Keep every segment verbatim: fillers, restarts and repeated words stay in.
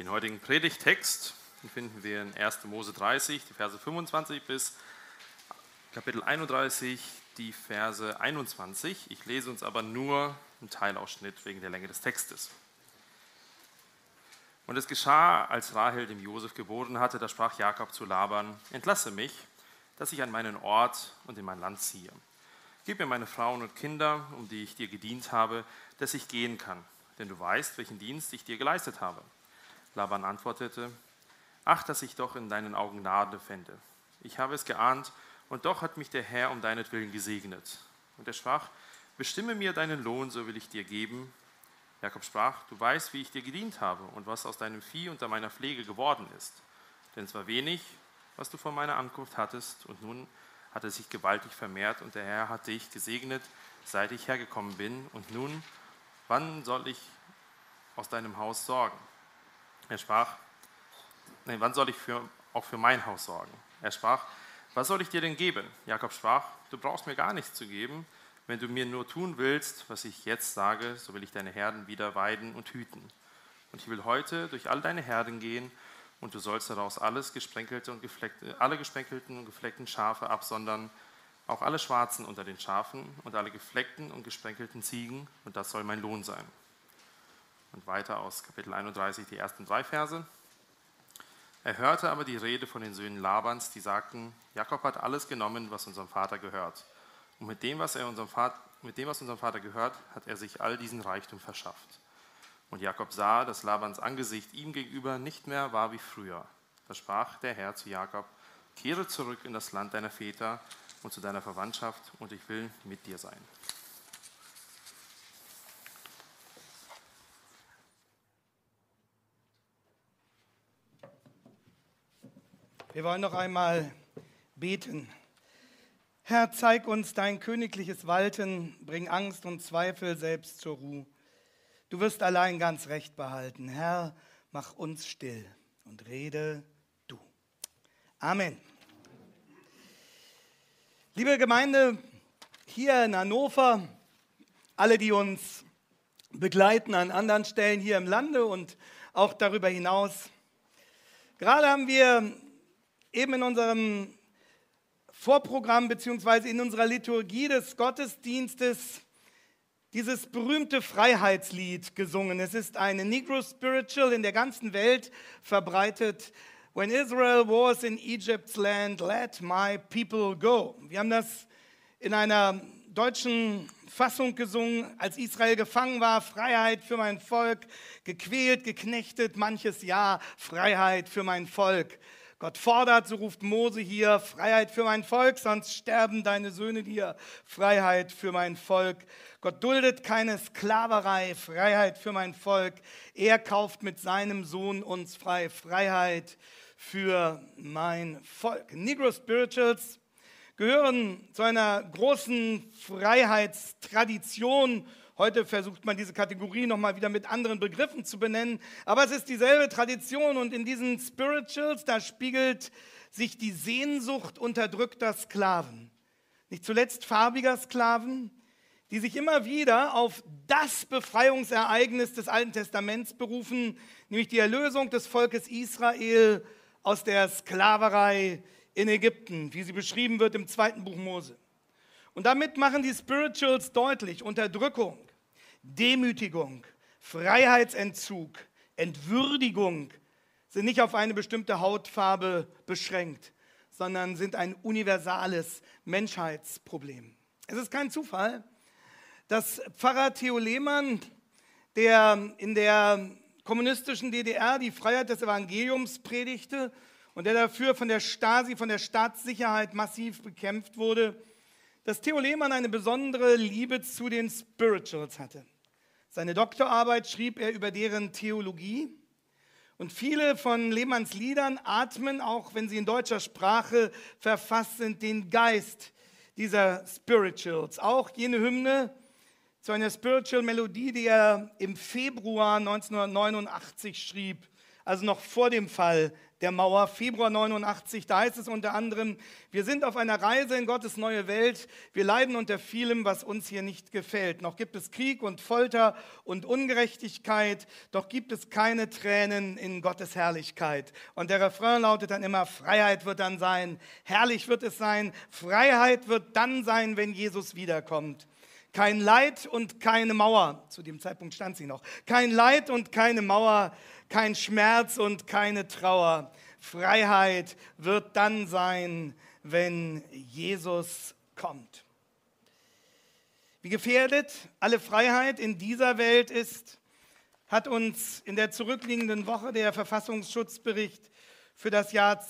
Den heutigen Predigttext den finden wir in erster Mose dreißig, die Verse fünfundzwanzig bis Kapitel einunddreißig, die Verse einundzwanzig. Ich lese uns aber nur einen Teilausschnitt wegen der Länge des Textes. Und es geschah, als Rahel dem Josef geboren hatte, da sprach Jakob zu Laban: Entlasse mich, dass ich an meinen Ort und in mein Land ziehe. Gib mir meine Frauen und Kinder, um die ich dir gedient habe, dass ich gehen kann, denn du weißt, welchen Dienst ich dir geleistet habe. Laban antwortete: Ach, dass ich doch in deinen Augen Gnade fände. Ich habe es geahnt, und doch hat mich der Herr um deinetwillen gesegnet. Und er sprach: Bestimme mir deinen Lohn, so will ich dir geben. Jakob sprach: Du weißt, wie ich dir gedient habe und was aus deinem Vieh unter meiner Pflege geworden ist. Denn es war wenig, was du vor meiner Ankunft hattest, und nun hat es sich gewaltig vermehrt, und der Herr hat dich gesegnet, seit ich hergekommen bin. Und nun, wann soll ich aus deinem Haus sorgen? Er sprach: Nein, wann soll ich für, auch für mein Haus sorgen? Er sprach: Was soll ich dir denn geben? Jakob sprach: Du brauchst mir gar nichts zu geben. Wenn du mir nur tun willst, was ich jetzt sage, so will ich deine Herden wieder weiden und hüten. Und ich will heute durch all deine Herden gehen, und du sollst daraus alles gesprenkelte und gefleckte, alle gesprenkelten und gefleckten Schafe absondern, auch alle Schwarzen unter den Schafen und alle gefleckten und gesprenkelten Ziegen, und das soll mein Lohn sein. Und weiter aus Kapitel einunddreißig, die ersten drei Verse. Er hörte aber die Rede von den Söhnen Labans, die sagten: Jakob hat alles genommen, was unserem Vater gehört. Und mit dem, was er unserem Vater, mit dem, was unserem Vater gehört, hat er sich all diesen Reichtum verschafft. Und Jakob sah, dass Labans Angesicht ihm gegenüber nicht mehr war wie früher. Da sprach der Herr zu Jakob: Kehre zurück in das Land deiner Väter und zu deiner Verwandtschaft, und ich will mit dir sein. Wir wollen noch einmal beten. Herr, zeig uns dein königliches Walten, bring Angst und Zweifel selbst zur Ruhe. Du wirst allein ganz Recht behalten. Herr, mach uns still und rede du. Amen. Liebe Gemeinde, hier in Hannover, alle, die uns begleiten an anderen Stellen hier im Lande und auch darüber hinaus. Gerade haben wir eben in unserem Vorprogramm bzw. in unserer Liturgie des Gottesdienstes dieses berühmte Freiheitslied gesungen. Es ist eine Negro Spiritual in der ganzen Welt verbreitet. When Israel was in Egypt's land, let my people go. Wir haben das in einer deutschen Fassung gesungen, als Israel gefangen war: Freiheit für mein Volk, gequält, geknechtet, manches Jahr, Freiheit für mein Volk. Gott fordert, so ruft Mose hier: Freiheit für mein Volk, sonst sterben deine Söhne dir. Freiheit für mein Volk. Gott duldet keine Sklaverei. Freiheit für mein Volk. Er kauft mit seinem Sohn uns frei. Freiheit für mein Volk. Negro Spirituals gehören zu einer großen Freiheitstradition. Heute versucht man diese Kategorie nochmal wieder mit anderen Begriffen zu benennen, aber es ist dieselbe Tradition, und in diesen Spirituals, da spiegelt sich die Sehnsucht unterdrückter Sklaven, nicht zuletzt farbiger Sklaven, die sich immer wieder auf das Befreiungsereignis des Alten Testaments berufen, nämlich die Erlösung des Volkes Israel aus der Sklaverei in Ägypten, wie sie beschrieben wird im zweiten Buch Mose. Und damit machen die Spirituals deutlich: Unterdrückung, Demütigung, Freiheitsentzug, Entwürdigung sind nicht auf eine bestimmte Hautfarbe beschränkt, sondern sind ein universales Menschheitsproblem. Es ist kein Zufall, dass Pfarrer Theo Lehmann, der in der kommunistischen D D R die Freiheit des Evangeliums predigte und der dafür von der Stasi, von der Staatssicherheit massiv bekämpft wurde, dass Theo Lehmann eine besondere Liebe zu den Spirituals hatte. Seine Doktorarbeit schrieb er über deren Theologie, und viele von Lehmanns Liedern atmen, auch wenn sie in deutscher Sprache verfasst sind, den Geist dieser Spirituals. Auch jene Hymne zu einer Spiritual Melodie, die er im Februar neunzehnhundertneunundachtzig schrieb, also noch vor dem Fall der Mauer, Februar neunundachtzig, da heißt es unter anderem: Wir sind auf einer Reise in Gottes neue Welt, wir leiden unter vielem, was uns hier nicht gefällt. Noch gibt es Krieg und Folter und Ungerechtigkeit, doch gibt es keine Tränen in Gottes Herrlichkeit. Und der Refrain lautet dann immer: Freiheit wird dann sein, herrlich wird es sein, Freiheit wird dann sein, wenn Jesus wiederkommt. Kein Leid und keine Mauer, zu dem Zeitpunkt stand sie noch, kein Leid und keine Mauer, kein Schmerz und keine Trauer. Freiheit wird dann sein, wenn Jesus kommt. Wie gefährdet alle Freiheit in dieser Welt ist, hat uns in der zurückliegenden Woche der Verfassungsschutzbericht für das Jahr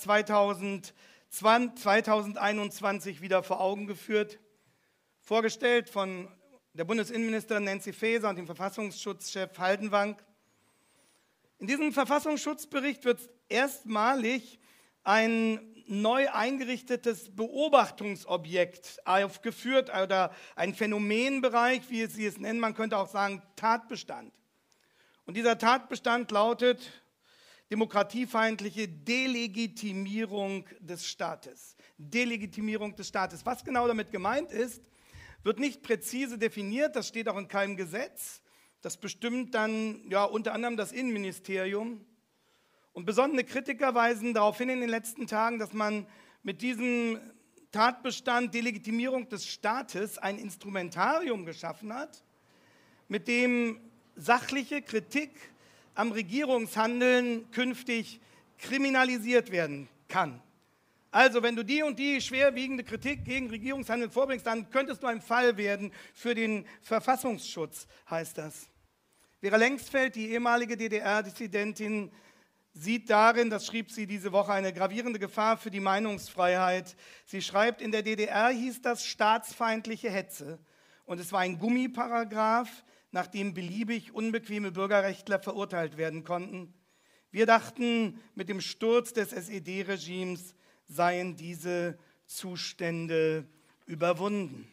zweitausendeinundzwanzig wieder vor Augen geführt. Vorgestellt von der Bundesinnenministerin Nancy Faeser und dem Verfassungsschutzchef Haldenwang. In diesem Verfassungsschutzbericht wird erstmalig ein neu eingerichtetes Beobachtungsobjekt aufgeführt oder ein Phänomenbereich, wie Sie es nennen, man könnte auch sagen Tatbestand. Und dieser Tatbestand lautet demokratiefeindliche Delegitimierung des Staates. Delegitimierung des Staates. Was genau damit gemeint ist, wird nicht präzise definiert, das steht auch in keinem Gesetz. Das bestimmt dann ja, unter anderem das Innenministerium. Und besondere Kritiker weisen darauf hin in den letzten Tagen, dass man mit diesem Tatbestand Delegitimierung des Staates ein Instrumentarium geschaffen hat, mit dem sachliche Kritik am Regierungshandeln künftig kriminalisiert werden kann. Also wenn du die und die schwerwiegende Kritik gegen Regierungshandeln vorbringst, dann könntest du ein Fall werden für den Verfassungsschutz, heißt das. Vera Lengsfeld, die ehemalige D D R-Dissidentin, sieht darin, das schrieb sie diese Woche, eine gravierende Gefahr für die Meinungsfreiheit. Sie schreibt, in der D D R hieß das staatsfeindliche Hetze und es war ein Gummiparagraph, nach dem beliebig unbequeme Bürgerrechtler verurteilt werden konnten. Wir dachten, mit dem Sturz des S E D-Regimes seien diese Zustände überwunden.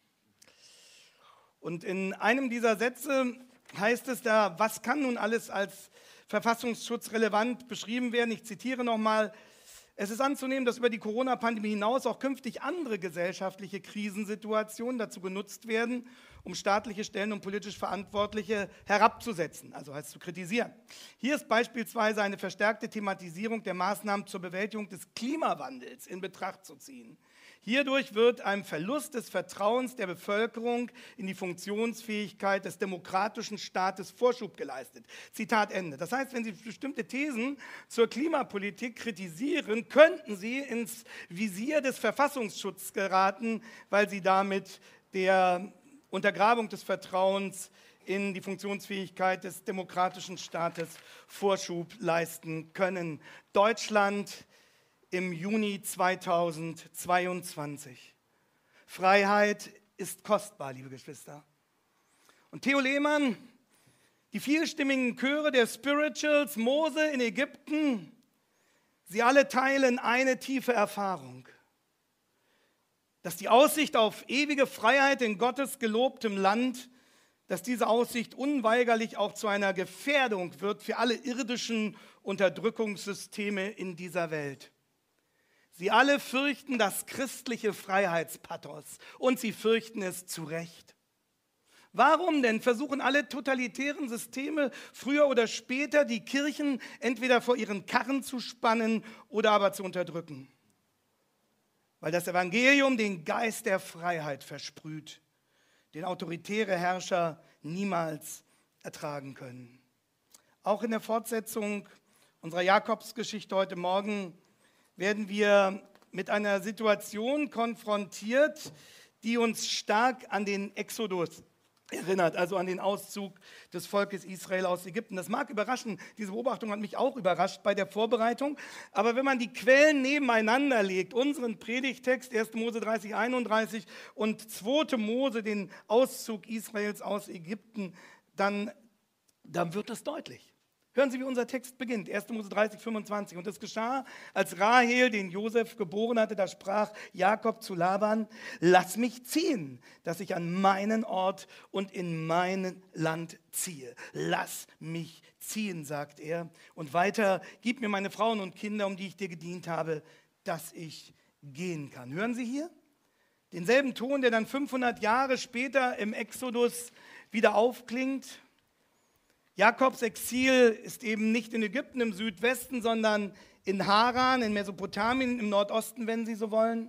Und in einem dieser Sätze heißt es da, was kann nun alles als verfassungsschutzrelevant beschrieben werden? Ich zitiere nochmal: Es ist anzunehmen, dass über die Corona-Pandemie hinaus auch künftig andere gesellschaftliche Krisensituationen dazu genutzt werden, um staatliche Stellen und politisch Verantwortliche herabzusetzen, also heißt zu kritisieren. Hier ist beispielsweise eine verstärkte Thematisierung der Maßnahmen zur Bewältigung des Klimawandels in Betracht zu ziehen. Hierdurch wird einem Verlust des Vertrauens der Bevölkerung in die Funktionsfähigkeit des demokratischen Staates Vorschub geleistet. Zitat Ende. Das heißt, wenn Sie bestimmte Thesen zur Klimapolitik kritisieren, könnten Sie ins Visier des Verfassungsschutzes geraten, weil Sie damit der Untergrabung des Vertrauens in die Funktionsfähigkeit des demokratischen Staates Vorschub leisten können. Deutschland im Juni zweitausendzweiundzwanzig. Freiheit ist kostbar, liebe Geschwister. Und Theo Lehmann, die vielstimmigen Chöre der Spirituals, Mose in Ägypten, sie alle teilen eine tiefe Erfahrung: dass die Aussicht auf ewige Freiheit in Gottes gelobtem Land, dass diese Aussicht unweigerlich auch zu einer Gefährdung wird für alle irdischen Unterdrückungssysteme in dieser Welt. Sie alle fürchten das christliche Freiheitspathos und sie fürchten es zu Recht. Warum denn versuchen alle totalitären Systeme früher oder später die Kirchen entweder vor ihren Karren zu spannen oder aber zu unterdrücken? Weil das Evangelium den Geist der Freiheit versprüht, den autoritäre Herrscher niemals ertragen können. Auch in der Fortsetzung unserer Jakobsgeschichte heute Morgen werden wir mit einer Situation konfrontiert, die uns stark an den Exodus erinnert, also an den Auszug des Volkes Israel aus Ägypten. Das mag überraschen, diese Beobachtung hat mich auch überrascht bei der Vorbereitung, aber wenn man die Quellen nebeneinander legt, unseren Predigtext erster Mose dreißig, einunddreißig und zweiter Mose, den Auszug Israels aus Ägypten, dann, dann wird das deutlich. Hören Sie, wie unser Text beginnt, erster Mose dreißig, fünfundzwanzig. Und es geschah, als Rahel den Josef geboren hatte, da sprach Jakob zu Laban: Lass mich ziehen, dass ich an meinen Ort und in mein Land ziehe. Lass mich ziehen, sagt er. Und weiter: Gib mir meine Frauen und Kinder, um die ich dir gedient habe, dass ich gehen kann. Hören Sie hier? Denselben Ton, der dann fünfhundert Jahre später im Exodus wieder aufklingt. Jakobs Exil ist eben nicht in Ägypten im Südwesten, sondern in Haran, in Mesopotamien, im Nordosten, wenn Sie so wollen.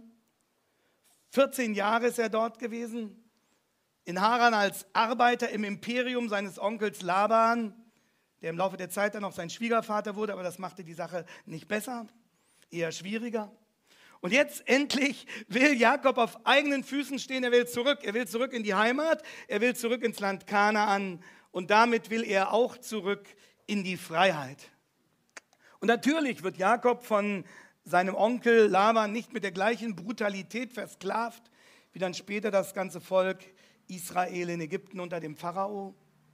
vierzehn Jahre ist er dort gewesen. In Haran als Arbeiter im Imperium seines Onkels Laban, der im Laufe der Zeit dann auch sein Schwiegervater wurde, aber das machte die Sache nicht besser, eher schwieriger. Und jetzt endlich will Jakob auf eigenen Füßen stehen, er will zurück, er will zurück in die Heimat, er will zurück ins Land Kanaan. Und damit will er auch zurück in die Freiheit. Und natürlich wird Jakob von seinem Onkel Laban nicht mit der gleichen Brutalität versklavt, wie dann später das ganze Volk Israel in Ägypten unter dem Pharao.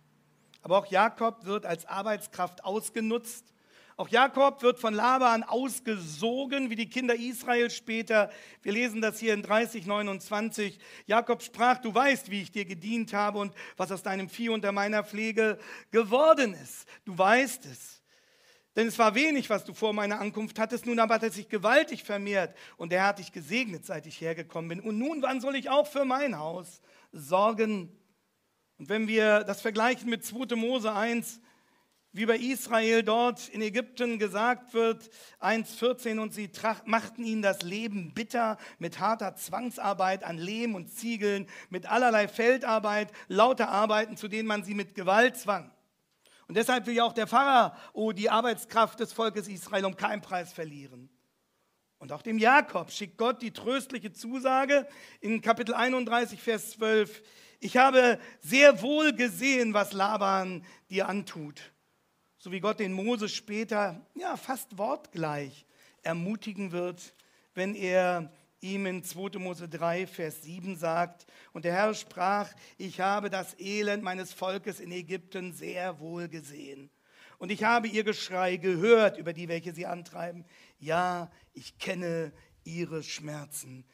Aber auch Jakob wird als Arbeitskraft ausgenutzt. Auch Jakob wird von Laban ausgesogen, wie die Kinder Israel später. Wir lesen das hier in dreißig, neunundzwanzig. Jakob sprach: Du weißt, wie ich dir gedient habe und was aus deinem Vieh unter meiner Pflege geworden ist. Du weißt es. Denn es war wenig, was du vor meiner Ankunft hattest, nun aber hat es sich gewaltig vermehrt. Und er hat dich gesegnet, seit ich hergekommen bin. Und nun, wann soll ich auch für mein Haus sorgen? Und wenn wir das vergleichen mit zweiter Mose eins, wie bei Israel dort in Ägypten gesagt wird, eins vierzehn, und sie tracht, machten ihnen das Leben bitter mit harter Zwangsarbeit an Lehm und Ziegeln, mit allerlei Feldarbeit, lauter Arbeiten, zu denen man sie mit Gewalt zwang. Und deshalb will ja auch der Pharao die Arbeitskraft des Volkes Israel um keinen Preis verlieren. Und auch dem Jakob schickt Gott die tröstliche Zusage in Kapitel einunddreißig, Vers zwölf. Ich habe sehr wohl gesehen, was Laban dir antut. So wie Gott den Mose später, ja, fast wortgleich ermutigen wird, wenn er ihm in zweiter Mose drei, Vers sieben sagt: Und der Herr sprach: Ich habe das Elend meines Volkes in Ägypten sehr wohl gesehen. Und ich habe ihr Geschrei gehört über die, welche sie antreiben. Ja, ich kenne ihre Schmerzen.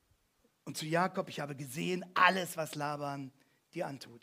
Und zu Jakob: Ich habe gesehen alles, was Laban dir antut.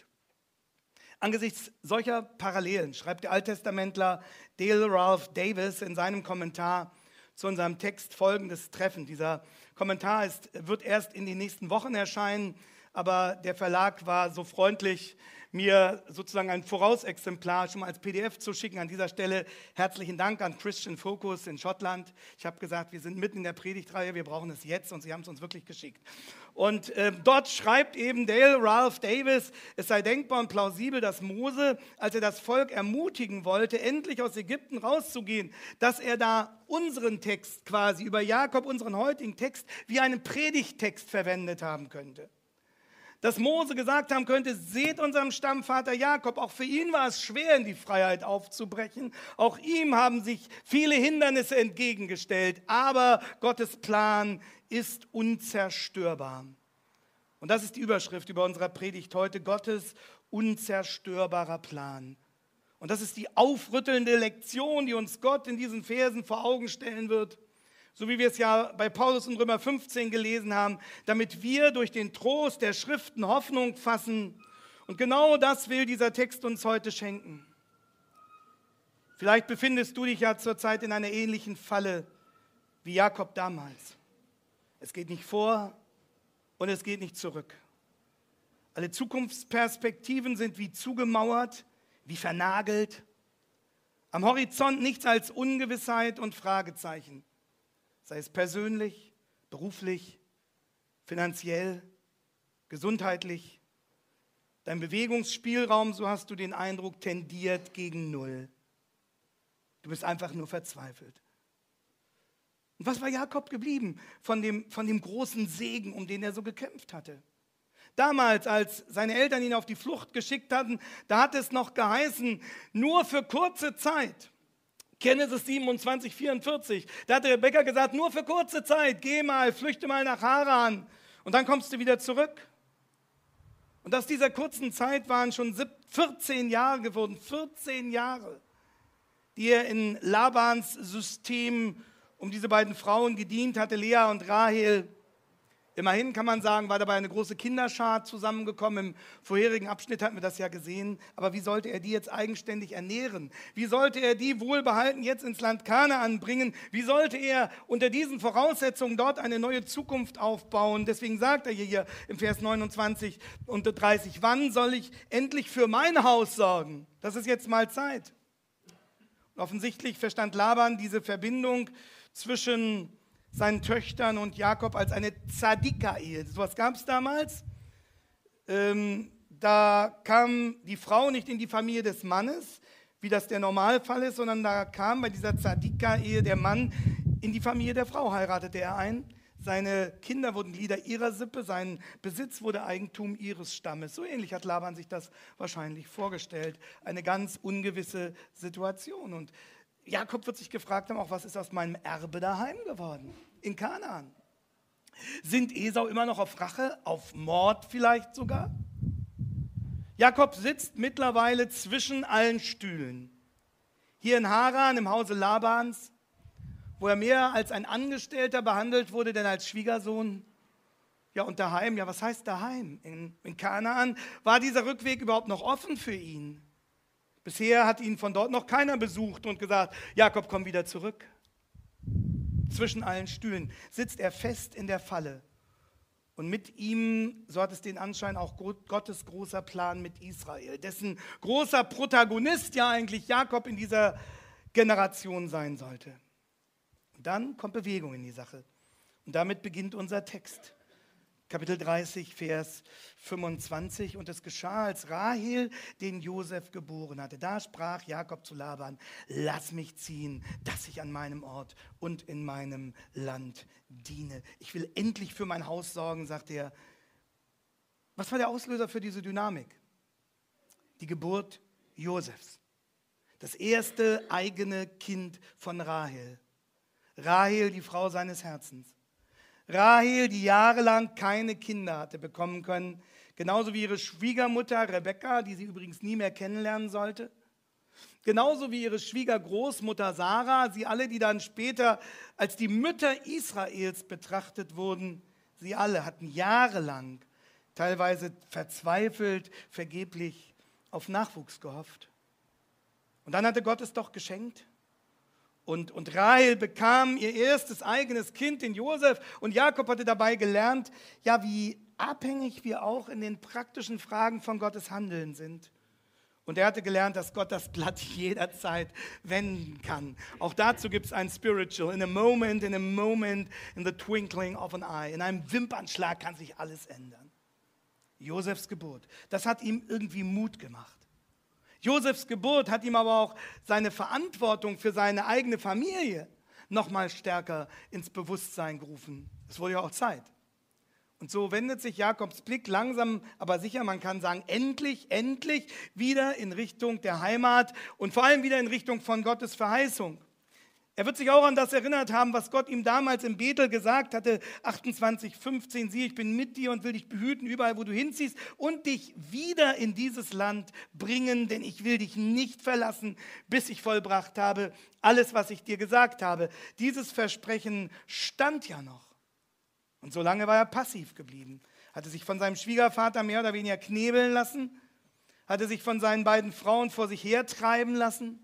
Angesichts solcher Parallelen schreibt der Alttestamentler Dale Ralph Davis in seinem Kommentar zu unserem Text folgendes treffend. Dieser Kommentar ist, wird erst in den nächsten Wochen erscheinen, aber der Verlag war so freundlich, mir sozusagen ein Vorausexemplar schon mal als P D F zu schicken. An dieser Stelle herzlichen Dank an Christian Focus in Schottland. Ich habe gesagt, wir sind mitten in der Predigtreihe, wir brauchen es jetzt, und sie haben es uns wirklich geschickt. Und äh, dort schreibt eben Dale Ralph Davis, es sei denkbar und plausibel, dass Mose, als er das Volk ermutigen wollte, endlich aus Ägypten rauszugehen, dass er da unseren Text quasi über Jakob, unseren heutigen Text, wie einen Predigttext verwendet haben könnte. Dass Mose gesagt haben könnte: Seht unserem Stammvater Jakob, auch für ihn war es schwer, in die Freiheit aufzubrechen. Auch ihm haben sich viele Hindernisse entgegengestellt, aber Gottes Plan ist unzerstörbar. Und das ist die Überschrift über unserer Predigt heute: Gottes unzerstörbarer Plan. Und das ist die aufrüttelnde Lektion, die uns Gott in diesen Versen vor Augen stellen wird. So wie wir es ja bei Paulus in Römer fünfzehn gelesen haben, damit wir durch den Trost der Schriften Hoffnung fassen. Und genau das will dieser Text uns heute schenken. Vielleicht befindest du dich ja zurzeit in einer ähnlichen Falle wie Jakob damals. Es geht nicht vor und es geht nicht zurück. Alle Zukunftsperspektiven sind wie zugemauert, wie vernagelt. Am Horizont nichts als Ungewissheit und Fragezeichen. Sei es persönlich, beruflich, finanziell, gesundheitlich. Dein Bewegungsspielraum, so hast du den Eindruck, tendiert gegen Null. Du bist einfach nur verzweifelt. Und was war Jakob geblieben von dem, von dem großen Segen, um den er so gekämpft hatte? Damals, als seine Eltern ihn auf die Flucht geschickt hatten, da hat es noch geheißen, nur für kurze Zeit. Genesis siebenundzwanzig, vierundvierzig, da hat der Bäcker gesagt, nur für kurze Zeit, geh mal, flüchte mal nach Haran und dann kommst du wieder zurück. Und aus dieser kurzen Zeit waren schon vierzehn Jahre geworden, vierzehn Jahre. die er in Labans System um diese beiden Frauen gedient hatte, Lea und Rahel. Immerhin kann man sagen, war dabei eine große Kinderschar zusammengekommen. Im vorherigen Abschnitt hatten wir das ja gesehen. Aber wie sollte er die jetzt eigenständig ernähren? Wie sollte er die wohlbehalten jetzt ins Land Kanaan bringen? Wie sollte er unter diesen Voraussetzungen dort eine neue Zukunft aufbauen? Deswegen sagt er hier im Vers neunundzwanzig und dreißig, wann soll ich endlich für mein Haus sorgen? Das ist jetzt mal Zeit. Und offensichtlich verstand Laban diese Verbindung zwischen seinen Töchtern und Jakob als eine Zadika-Ehe. So was gab es damals. Ähm, da kam die Frau nicht in die Familie des Mannes, wie das der Normalfall ist, sondern da kam bei dieser Zadika-Ehe der Mann in die Familie der Frau, heiratete er ein. Seine Kinder wurden Glieder ihrer Sippe, sein Besitz wurde Eigentum ihres Stammes. So ähnlich hat Laban sich das wahrscheinlich vorgestellt. Eine ganz ungewisse Situation. Und Jakob wird sich gefragt haben, auch was ist aus meinem Erbe daheim geworden, in Kanaan? Sind Esau immer noch auf Rache, auf Mord vielleicht sogar? Jakob sitzt mittlerweile zwischen allen Stühlen. Hier in Haran, im Hause Labans, wo er mehr als ein Angestellter behandelt wurde, denn als Schwiegersohn. Ja, und daheim, ja, was heißt daheim? In, in Kanaan war dieser Rückweg überhaupt noch offen für ihn. Bisher hat ihn von dort noch keiner besucht und gesagt, Jakob, komm wieder zurück. Zwischen allen Stühlen sitzt er fest in der Falle. Und mit ihm, so hat es den Anschein, auch Gottes großer Plan mit Israel, dessen großer Protagonist ja eigentlich Jakob in dieser Generation sein sollte. Und dann kommt Bewegung in die Sache. Und damit beginnt unser Text. Kapitel dreißig, Vers fünfundzwanzig. Und es geschah, als Rahel den Josef geboren hatte. Da sprach Jakob zu Laban, lass mich ziehen, dass ich an meinem Ort und in meinem Land diene. Ich will endlich für mein Haus sorgen, sagt er. Was war der Auslöser für diese Dynamik? Die Geburt Josefs. Das erste eigene Kind von Rahel. Rahel, die Frau seines Herzens. Rahel, die jahrelang keine Kinder hatte bekommen können, genauso wie ihre Schwiegermutter Rebekka, die sie übrigens nie mehr kennenlernen sollte, genauso wie ihre Schwiegergroßmutter Sarah, sie alle, die dann später als die Mütter Israels betrachtet wurden, sie alle hatten jahrelang, teilweise verzweifelt, vergeblich auf Nachwuchs gehofft. Und dann hatte Gott es doch geschenkt. Und, und Rahel bekam ihr erstes eigenes Kind, den Josef. Und Jakob hatte dabei gelernt, ja, wie abhängig wir auch in den praktischen Fragen von Gottes Handeln sind. Und er hatte gelernt, dass Gott das Blatt jederzeit wenden kann. Auch dazu gibt es ein Spiritual. In a moment, in a moment, in the twinkling of an eye. In einem Wimpernschlag kann sich alles ändern. Josefs Geburt, das hat ihm irgendwie Mut gemacht. Josefs Geburt hat ihm aber auch seine Verantwortung für seine eigene Familie noch mal stärker ins Bewusstsein gerufen. Es wurde ja auch Zeit. Und so wendet sich Jakobs Blick langsam, aber sicher, man kann sagen, endlich, endlich wieder in Richtung der Heimat und vor allem wieder in Richtung von Gottes Verheißung. Er wird sich auch an das erinnert haben, was Gott ihm damals im Bethel gesagt hatte, achtundzwanzig, fünfzehn, siehe, ich bin mit dir und will dich behüten, überall, wo du hinziehst und dich wieder in dieses Land bringen, denn ich will dich nicht verlassen, bis ich vollbracht habe, alles, was ich dir gesagt habe. Dieses Versprechen stand ja noch. Und so lange war er passiv geblieben, hatte sich von seinem Schwiegervater mehr oder weniger knebeln lassen, hatte sich von seinen beiden Frauen vor sich hertreiben lassen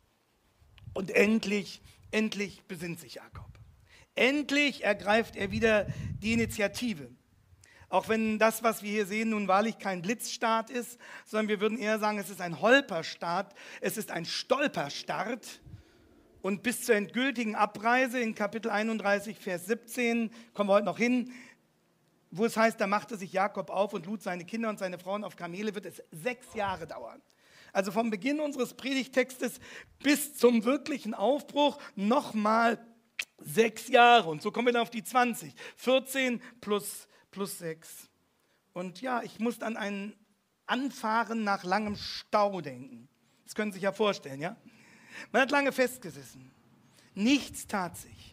und endlich Endlich besinnt sich Jakob. Endlich ergreift er wieder die Initiative. Auch wenn das, was wir hier sehen, nun wahrlich kein Blitzstart ist, sondern wir würden eher sagen, es ist ein Holperstart, es ist ein Stolperstart. Und bis zur endgültigen Abreise in Kapitel einunddreißig, Vers siebzehn, kommen wir heute noch hin, wo es heißt, da machte sich Jakob auf und lud seine Kinder und seine Frauen auf Kamele, wird es sechs Jahre dauern. Also vom Beginn unseres Predigtextes bis zum wirklichen Aufbruch nochmal sechs Jahre. Und so kommen wir dann auf die zwanzig. vierzehn plus, plus sechs. Und ja, ich muss an ein Anfahren nach langem Stau denken. Das können Sie sich ja vorstellen, ja? Man hat lange festgesessen. Nichts tat sich.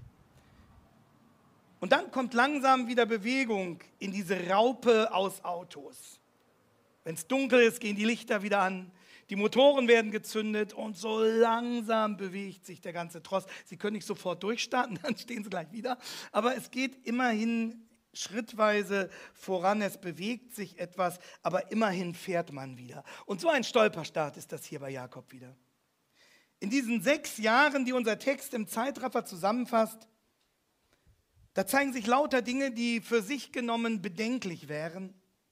Und dann kommt langsam wieder Bewegung in diese Raupe aus Autos. Wenn es dunkel ist, gehen die Lichter wieder an. Die Motoren werden gezündet und so langsam bewegt sich der ganze Tross. Sie können nicht sofort durchstarten, dann stehen sie gleich wieder. Aber es geht immerhin schrittweise voran, es bewegt sich etwas, aber immerhin fährt man wieder. Und so ein Stolperstart ist das hier bei Jakob wieder. In diesen sechs Jahren, die unser Text im Zeitraffer zusammenfasst, da zeigen sich lauter Dinge, die für sich genommen bedenklich wären.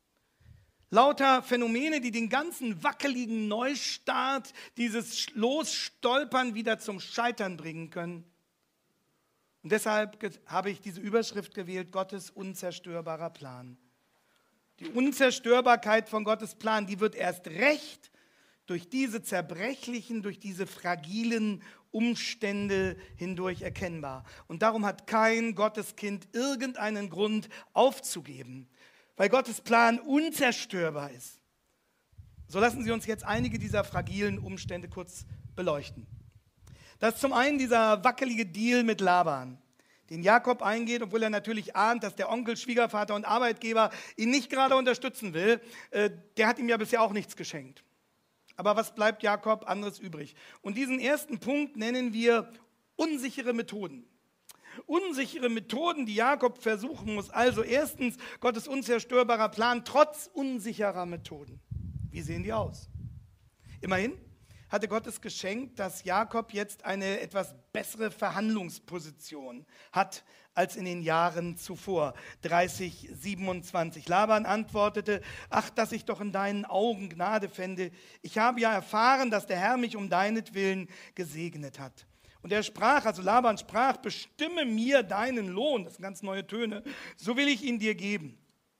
Lauter Phänomene, die den ganzen wackeligen Neustart, dieses Losstolpern wieder zum Scheitern bringen können. Und deshalb habe ich diese Überschrift gewählt, Gottes unzerstörbarer Plan. Die Unzerstörbarkeit von Gottes Plan, die wird erst recht durch diese zerbrechlichen, durch diese fragilen Umstände hindurch erkennbar. Und darum hat kein Gotteskind irgendeinen Grund aufzugeben, weil Gottes Plan unzerstörbar ist. So lassen Sie uns jetzt einige dieser fragilen Umstände kurz beleuchten. Das ist zum einen dieser wackelige Deal mit Laban, den Jakob eingeht, obwohl er natürlich ahnt, dass der Onkel, Schwiegervater und Arbeitgeber ihn nicht gerade unterstützen will. Der hat ihm ja bisher auch nichts geschenkt. Aber was bleibt Jakob anderes übrig? Und diesen ersten Punkt nennen wir unsichere Methoden. Unsichere Methoden, die Jakob versuchen muss. Also erstens Gottes unzerstörbarer Plan trotz unsicherer Methoden. Wie sehen die aus? Immerhin hatte Gott es geschenkt, dass Jakob jetzt eine etwas bessere Verhandlungsposition hat als in den Jahren zuvor. dreißig, siebenundzwanzig. Laban antwortete, ach, dass ich doch in deinen Augen Gnade fände. Ich habe ja erfahren, dass der Herr mich um deinetwillen gesegnet hat. Und er sprach, also Laban sprach, bestimme mir deinen Lohn, das sind ganz neue Töne, so will ich ihn dir geben.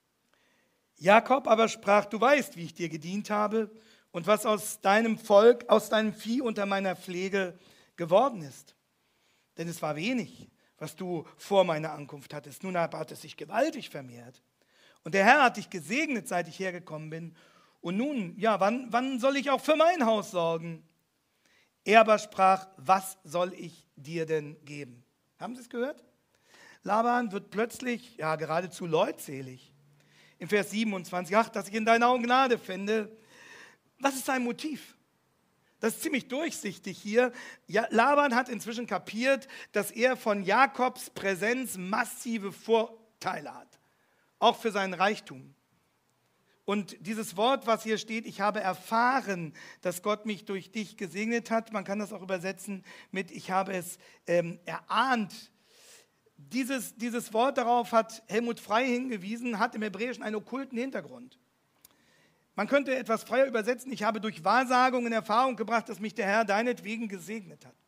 Jakob aber sprach, du weißt, wie ich dir gedient habe und was aus deinem Volk, aus deinem Vieh unter meiner Pflege geworden ist. Denn es war wenig, was du vor meiner Ankunft hattest. Nun aber hat es sich gewaltig vermehrt. Und der Herr hat dich gesegnet, seit ich hergekommen bin. Und nun, ja, wann, wann soll ich auch für mein Haus sorgen? Er aber sprach, was soll ich dir denn geben? Haben Sie es gehört? Laban wird plötzlich, ja, geradezu leutselig. Im Vers siebenundzwanzig, ach, dass ich in deinen Augen Gnade finde. Was ist sein Motiv? Das ist ziemlich durchsichtig hier. Ja, Laban hat inzwischen kapiert, dass er von Jakobs Präsenz massive Vorteile hat. Auch für seinen Reichtum. Und dieses Wort, was hier steht, ich habe erfahren, dass Gott mich durch dich gesegnet hat, man kann das auch übersetzen mit, ich habe es ähm, erahnt. Dieses, dieses Wort, darauf hat Helmut Frey hingewiesen, hat im Hebräischen einen okkulten Hintergrund. Man könnte etwas freier übersetzen, ich habe durch Wahrsagung in Erfahrung gebracht, dass mich der Herr deinetwegen gesegnet hat.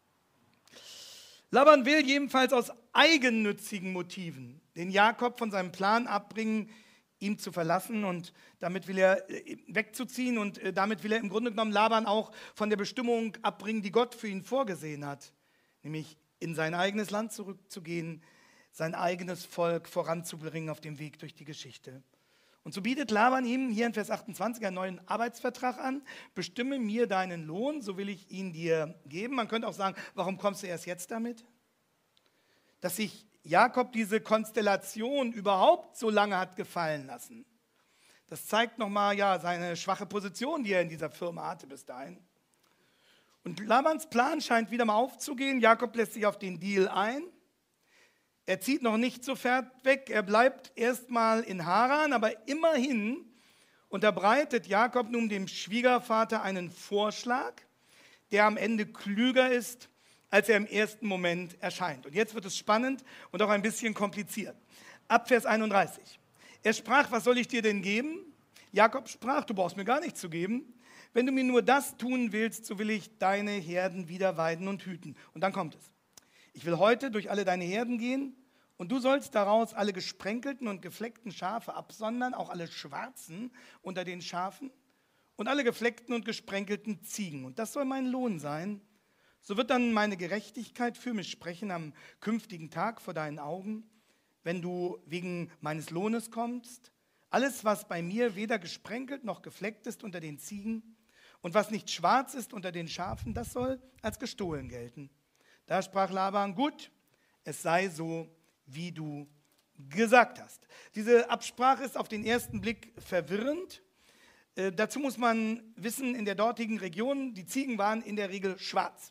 Laban will jedenfalls aus eigennützigen Motiven den Jakob von seinem Plan abbringen, ihm zu verlassen, und damit will er wegzuziehen, und damit will er im Grunde genommen Laban auch von der Bestimmung abbringen, die Gott für ihn vorgesehen hat, nämlich in sein eigenes Land zurückzugehen, sein eigenes Volk voranzubringen auf dem Weg durch die Geschichte. Und so bietet Laban ihm hier in Vers achtundzwanzig einen neuen Arbeitsvertrag an, bestimme mir deinen Lohn, so will ich ihn dir geben. Man könnte auch sagen, warum kommst du erst jetzt damit? Dass sich Jakob diese Konstellation überhaupt so lange hat gefallen lassen. Das zeigt nochmal ja, seine schwache Position, die er in dieser Firma hatte bis dahin. Und Labans Plan scheint wieder mal aufzugehen. Jakob lässt sich auf den Deal ein. Er zieht noch nicht so fern weg. Er bleibt erstmal in Haran, aber immerhin unterbreitet Jakob nun dem Schwiegervater einen Vorschlag, der am Ende klüger ist, als er im ersten Moment erscheint. Und jetzt wird es spannend und auch ein bisschen kompliziert. Ab Vers einunddreißig. Er sprach, was soll ich dir denn geben? Jakob sprach, du brauchst mir gar nichts zu geben. Wenn du mir nur das tun willst, so will ich deine Herden wieder weiden und hüten. Und dann kommt es. Ich will heute durch alle deine Herden gehen, und du sollst daraus alle gesprenkelten und gefleckten Schafe absondern, auch alle schwarzen unter den Schafen und alle gefleckten und gesprenkelten Ziegen. Und das soll mein Lohn sein. So wird dann meine Gerechtigkeit für mich sprechen am künftigen Tag vor deinen Augen, wenn du wegen meines Lohnes kommst. Alles, was bei mir weder gesprenkelt noch gefleckt ist unter den Ziegen und was nicht schwarz ist unter den Schafen, das soll als gestohlen gelten. Da sprach Laban, gut, es sei so, wie du gesagt hast. Diese Absprache ist auf den ersten Blick verwirrend. Äh, dazu muss man wissen, in der dortigen Region, die Ziegen waren in der Regel schwarz.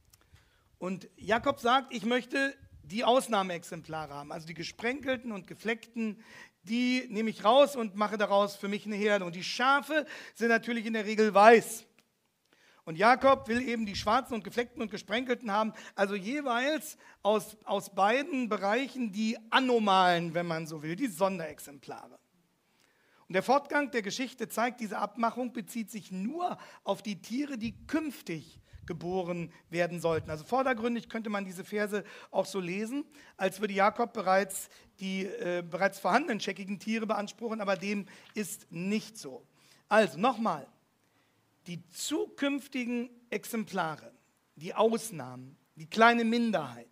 Und Jakob sagt, ich möchte die Ausnahmeexemplare haben, also die gesprenkelten und gefleckten, die nehme ich raus und mache daraus für mich eine Herde. Und die Schafe sind natürlich in der Regel weiß. Und Jakob will eben die schwarzen und gefleckten und gesprenkelten haben, also jeweils aus, aus beiden Bereichen die anomalen, wenn man so will, die Sonderexemplare. Und der Fortgang der Geschichte zeigt, diese Abmachung bezieht sich nur auf die Tiere, die künftig geboren werden sollten. Also vordergründig könnte man diese Verse auch so lesen, als würde Jakob bereits die äh, bereits vorhandenen scheckigen Tiere beanspruchen, aber dem ist nicht so. Also nochmal, die zukünftigen Exemplare, die Ausnahmen, die kleine Minderheit,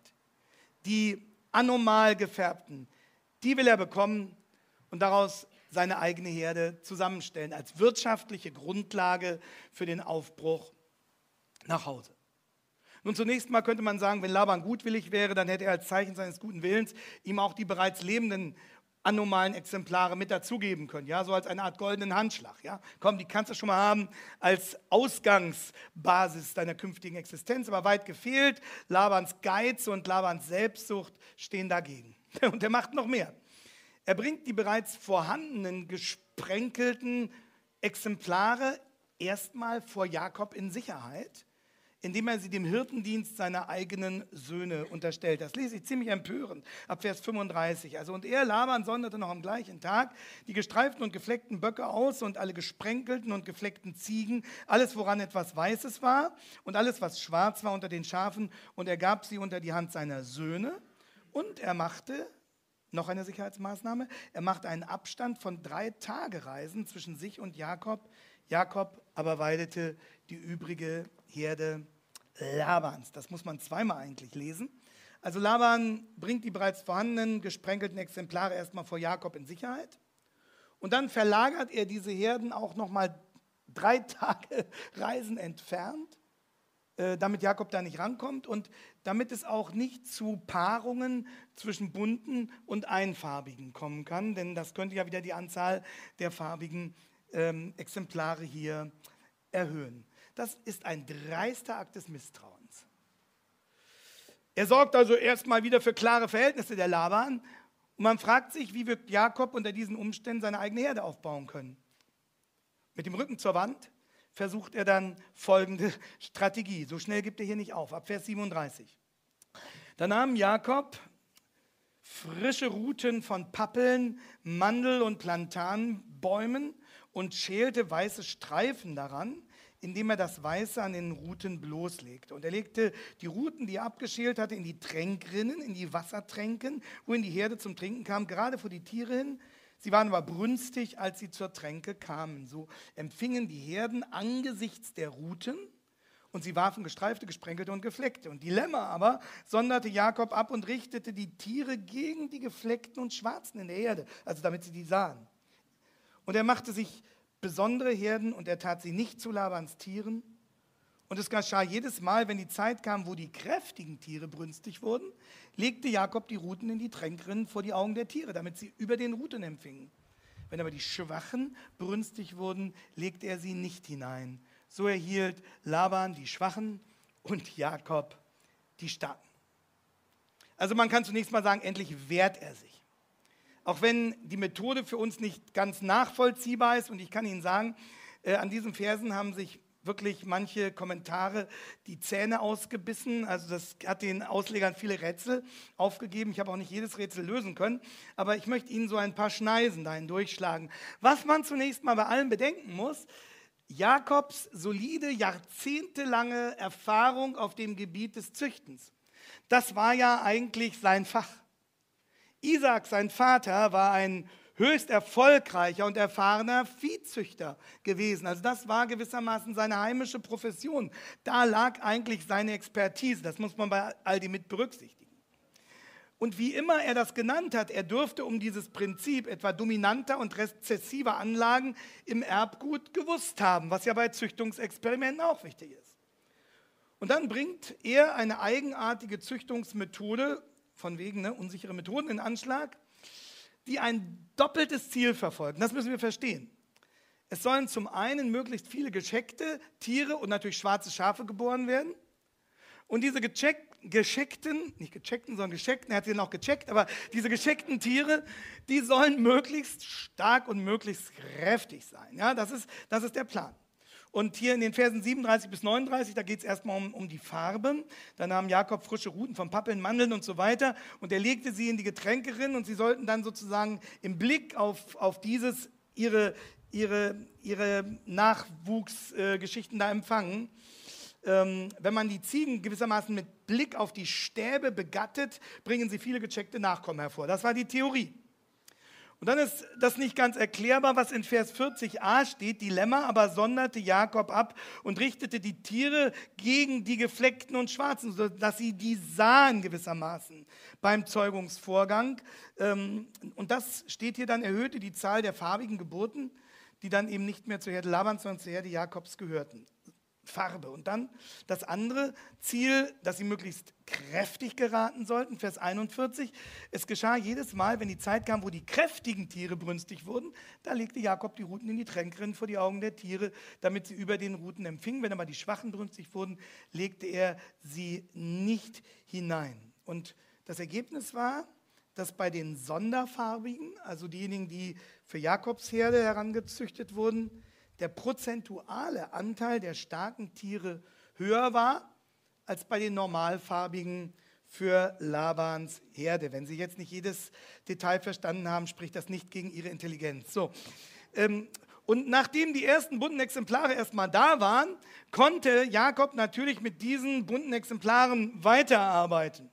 die anormal gefärbten, die will er bekommen und daraus seine eigene Herde zusammenstellen, als wirtschaftliche Grundlage für den Aufbruch nach Hause. Nun zunächst mal könnte man sagen, wenn Laban gutwillig wäre, dann hätte er als Zeichen seines guten Willens ihm auch die bereits lebenden anomalen Exemplare mit dazugeben können, ja, so als eine Art goldenen Handschlag. Ja. Komm, die kannst du schon mal haben als Ausgangsbasis deiner künftigen Existenz, aber weit gefehlt. Labans Geiz und Labans Selbstsucht stehen dagegen. Und er macht noch mehr. Er bringt die bereits vorhandenen gesprenkelten Exemplare erstmal vor Jakob in Sicherheit, indem er sie dem Hirtendienst seiner eigenen Söhne unterstellt. Das lese ich ziemlich empörend, ab Vers fünfunddreißig. Also, und er, Laban, sonderte noch am gleichen Tag die gestreiften und gefleckten Böcke aus und alle gesprenkelten und gefleckten Ziegen, alles, woran etwas Weißes war und alles, was schwarz war unter den Schafen, und er gab sie unter die Hand seiner Söhne. Und er machte, noch eine Sicherheitsmaßnahme, er machte einen Abstand von drei Tagereisen zwischen sich und Jakob. Jakob aber weidete die übrige Herde Labans. Das muss man zweimal eigentlich lesen. Also Laban bringt die bereits vorhandenen gesprenkelten Exemplare erstmal vor Jakob in Sicherheit. Und dann verlagert er diese Herden auch nochmal drei Tage Reisen entfernt, äh, damit Jakob da nicht rankommt und damit es auch nicht zu Paarungen zwischen bunten und einfarbigen kommen kann, denn das könnte ja wieder die Anzahl der farbigen ähm, Exemplare hier erhöhen. Das ist ein dreister Akt des Misstrauens. Er sorgt also erstmal wieder für klare Verhältnisse der Laban und man fragt sich, wie wird Jakob unter diesen Umständen seine eigene Herde aufbauen können. Mit dem Rücken zur Wand versucht er dann folgende Strategie. So schnell gibt er hier nicht auf, ab Vers siebenunddreißig. Da nahm Jakob frische Ruten von Pappeln, Mandel- und Platanbäumen und schälte weiße Streifen daran, indem er das Weiße an den Ruten bloßlegte. Und er legte die Ruten, die er abgeschält hatte, in die Tränkrinnen, in die Wassertränken, wohin die Herde zum Trinken kam, gerade vor die Tiere hin. Sie waren aber brünstig, als sie zur Tränke kamen. So empfingen die Herden angesichts der Ruten und sie warfen gestreifte, gesprenkelte und gefleckte. Und die Lämmer aber sonderte Jakob ab und richtete die Tiere gegen die gefleckten und schwarzen in der Herde, also damit sie die sahen. Und er machte sich besondere Herden und er tat sie nicht zu Labans Tieren. Und es geschah jedes Mal, wenn die Zeit kam, wo die kräftigen Tiere brünstig wurden, legte Jakob die Ruten in die Tränkrinnen vor die Augen der Tiere, damit sie über den Ruten empfingen. Wenn aber die Schwachen brünstig wurden, legte er sie nicht hinein. So erhielt Laban die Schwachen und Jakob die Starken. Also man kann zunächst mal sagen, endlich wehrt er sich. Auch wenn die Methode für uns nicht ganz nachvollziehbar ist, und ich kann Ihnen sagen, äh, an diesen Versen haben sich wirklich manche Kommentare die Zähne ausgebissen. Also das hat den Auslegern viele Rätsel aufgegeben. Ich habe auch nicht jedes Rätsel lösen können, aber ich möchte Ihnen so ein paar Schneisen dahin durchschlagen. Was man zunächst mal bei allem bedenken muss: Jakobs solide, jahrzehntelange Erfahrung auf dem Gebiet des Züchtens. Das war ja eigentlich sein Fach. Isaak, sein Vater, war ein höchst erfolgreicher und erfahrener Viehzüchter gewesen. Also das war gewissermaßen seine heimische Profession. Da lag eigentlich seine Expertise. Das muss man bei all dem mit berücksichtigen. Und wie immer er das genannt hat, er dürfte um dieses Prinzip etwa dominanter und rezessiver Anlagen im Erbgut gewusst haben, was ja bei Züchtungsexperimenten auch wichtig ist. Und dann bringt er eine eigenartige Züchtungsmethode, von wegen ne, unsichere Methoden in Anschlag, die ein doppeltes Ziel verfolgen. Das müssen wir verstehen. Es sollen zum einen möglichst viele gescheckte Tiere und natürlich schwarze Schafe geboren werden. Und diese gecheck, gescheckten, nicht gecheckten, sondern gescheckten, er hat sie noch gecheckt, aber diese gescheckten Tiere, die sollen möglichst stark und möglichst kräftig sein. Ja, das ist, das ist der Plan. Und hier in den Versen siebenunddreißig bis neununddreißig, da geht es erstmal um, um die Farbe. Da nahm Jakob frische Ruten von Pappeln, Mandeln und so weiter und er legte sie in die Getränkerin und sie sollten dann sozusagen im Blick auf, auf dieses, ihre, ihre, ihre Nachwuchsgeschichten äh, da empfangen. Ähm, wenn man die Ziegen gewissermaßen mit Blick auf die Stäbe begattet, bringen sie viele gecheckte Nachkommen hervor. Das war die Theorie. Und dann ist das nicht ganz erklärbar, was in Vers vierzig a steht. Dilemma, aber sonderte Jakob ab und richtete die Tiere gegen die Gefleckten und Schwarzen, sodass sie die sahen gewissermaßen beim Zeugungsvorgang. Und das steht hier dann, erhöhte die Zahl der farbigen Geburten, die dann eben nicht mehr zur Herde Labans, sondern zur Herde Jakobs gehörten. Farbe. Und dann das andere Ziel, dass sie möglichst kräftig geraten sollten, Vers einundvierzig. Es geschah jedes Mal, wenn die Zeit kam, wo die kräftigen Tiere brünstig wurden, da legte Jakob die Ruten in die Tränkerin vor die Augen der Tiere, damit sie über den Ruten empfingen. Wenn aber die Schwachen brünstig wurden, legte er sie nicht hinein. Und das Ergebnis war, dass bei den Sonderfarbigen, also diejenigen, die für Jakobs Herde herangezüchtet wurden, der prozentuale Anteil der starken Tiere höher war als bei den normalfarbigen für Labans Herde. Wenn Sie jetzt nicht jedes Detail verstanden haben, spricht das nicht gegen Ihre Intelligenz. So. Ähm, und nachdem die ersten bunten Exemplare erstmal da waren, konnte Jakob natürlich mit diesen bunten Exemplaren weiterarbeiten.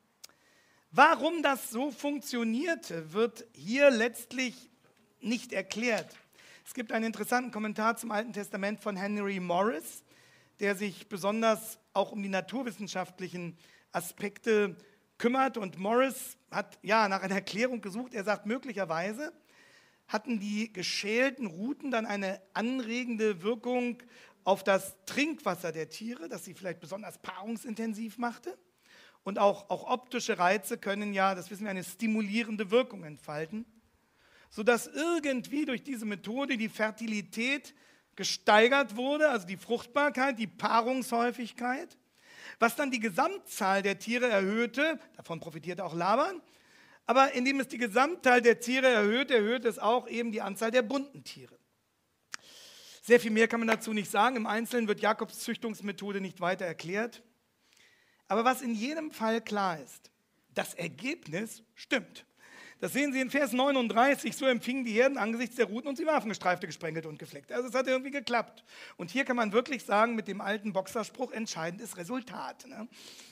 Warum das so funktionierte, wird hier letztlich nicht erklärt. Es gibt einen interessanten Kommentar zum Alten Testament von Henry Morris, der sich besonders auch um die naturwissenschaftlichen Aspekte kümmert. Und Morris hat ja nach einer Erklärung gesucht. Er sagt, möglicherweise hatten die geschälten Ruten dann eine anregende Wirkung auf das Trinkwasser der Tiere, das sie vielleicht besonders paarungsintensiv machte. Und auch, auch optische Reize können ja, das wissen wir, eine stimulierende Wirkung entfalten, sodass irgendwie durch diese Methode die Fertilität gesteigert wurde, also die Fruchtbarkeit, die Paarungshäufigkeit, was dann die Gesamtzahl der Tiere erhöhte, davon profitierte auch Laban, aber indem es die Gesamtzahl der Tiere erhöht, erhöht es auch eben die Anzahl der bunten Tiere. Sehr viel mehr kann man dazu nicht sagen, im Einzelnen wird Jakobs Züchtungsmethode nicht weiter erklärt, aber was in jedem Fall klar ist, das Ergebnis stimmt. Das sehen Sie in Vers neununddreißig, so empfingen die Herden angesichts der Ruten und sie warfen gestreifte, gesprenkelt und gefleckt. Also es hat irgendwie geklappt. Und hier kann man wirklich sagen, mit dem alten Boxerspruch, entscheidendes Resultat. Ne?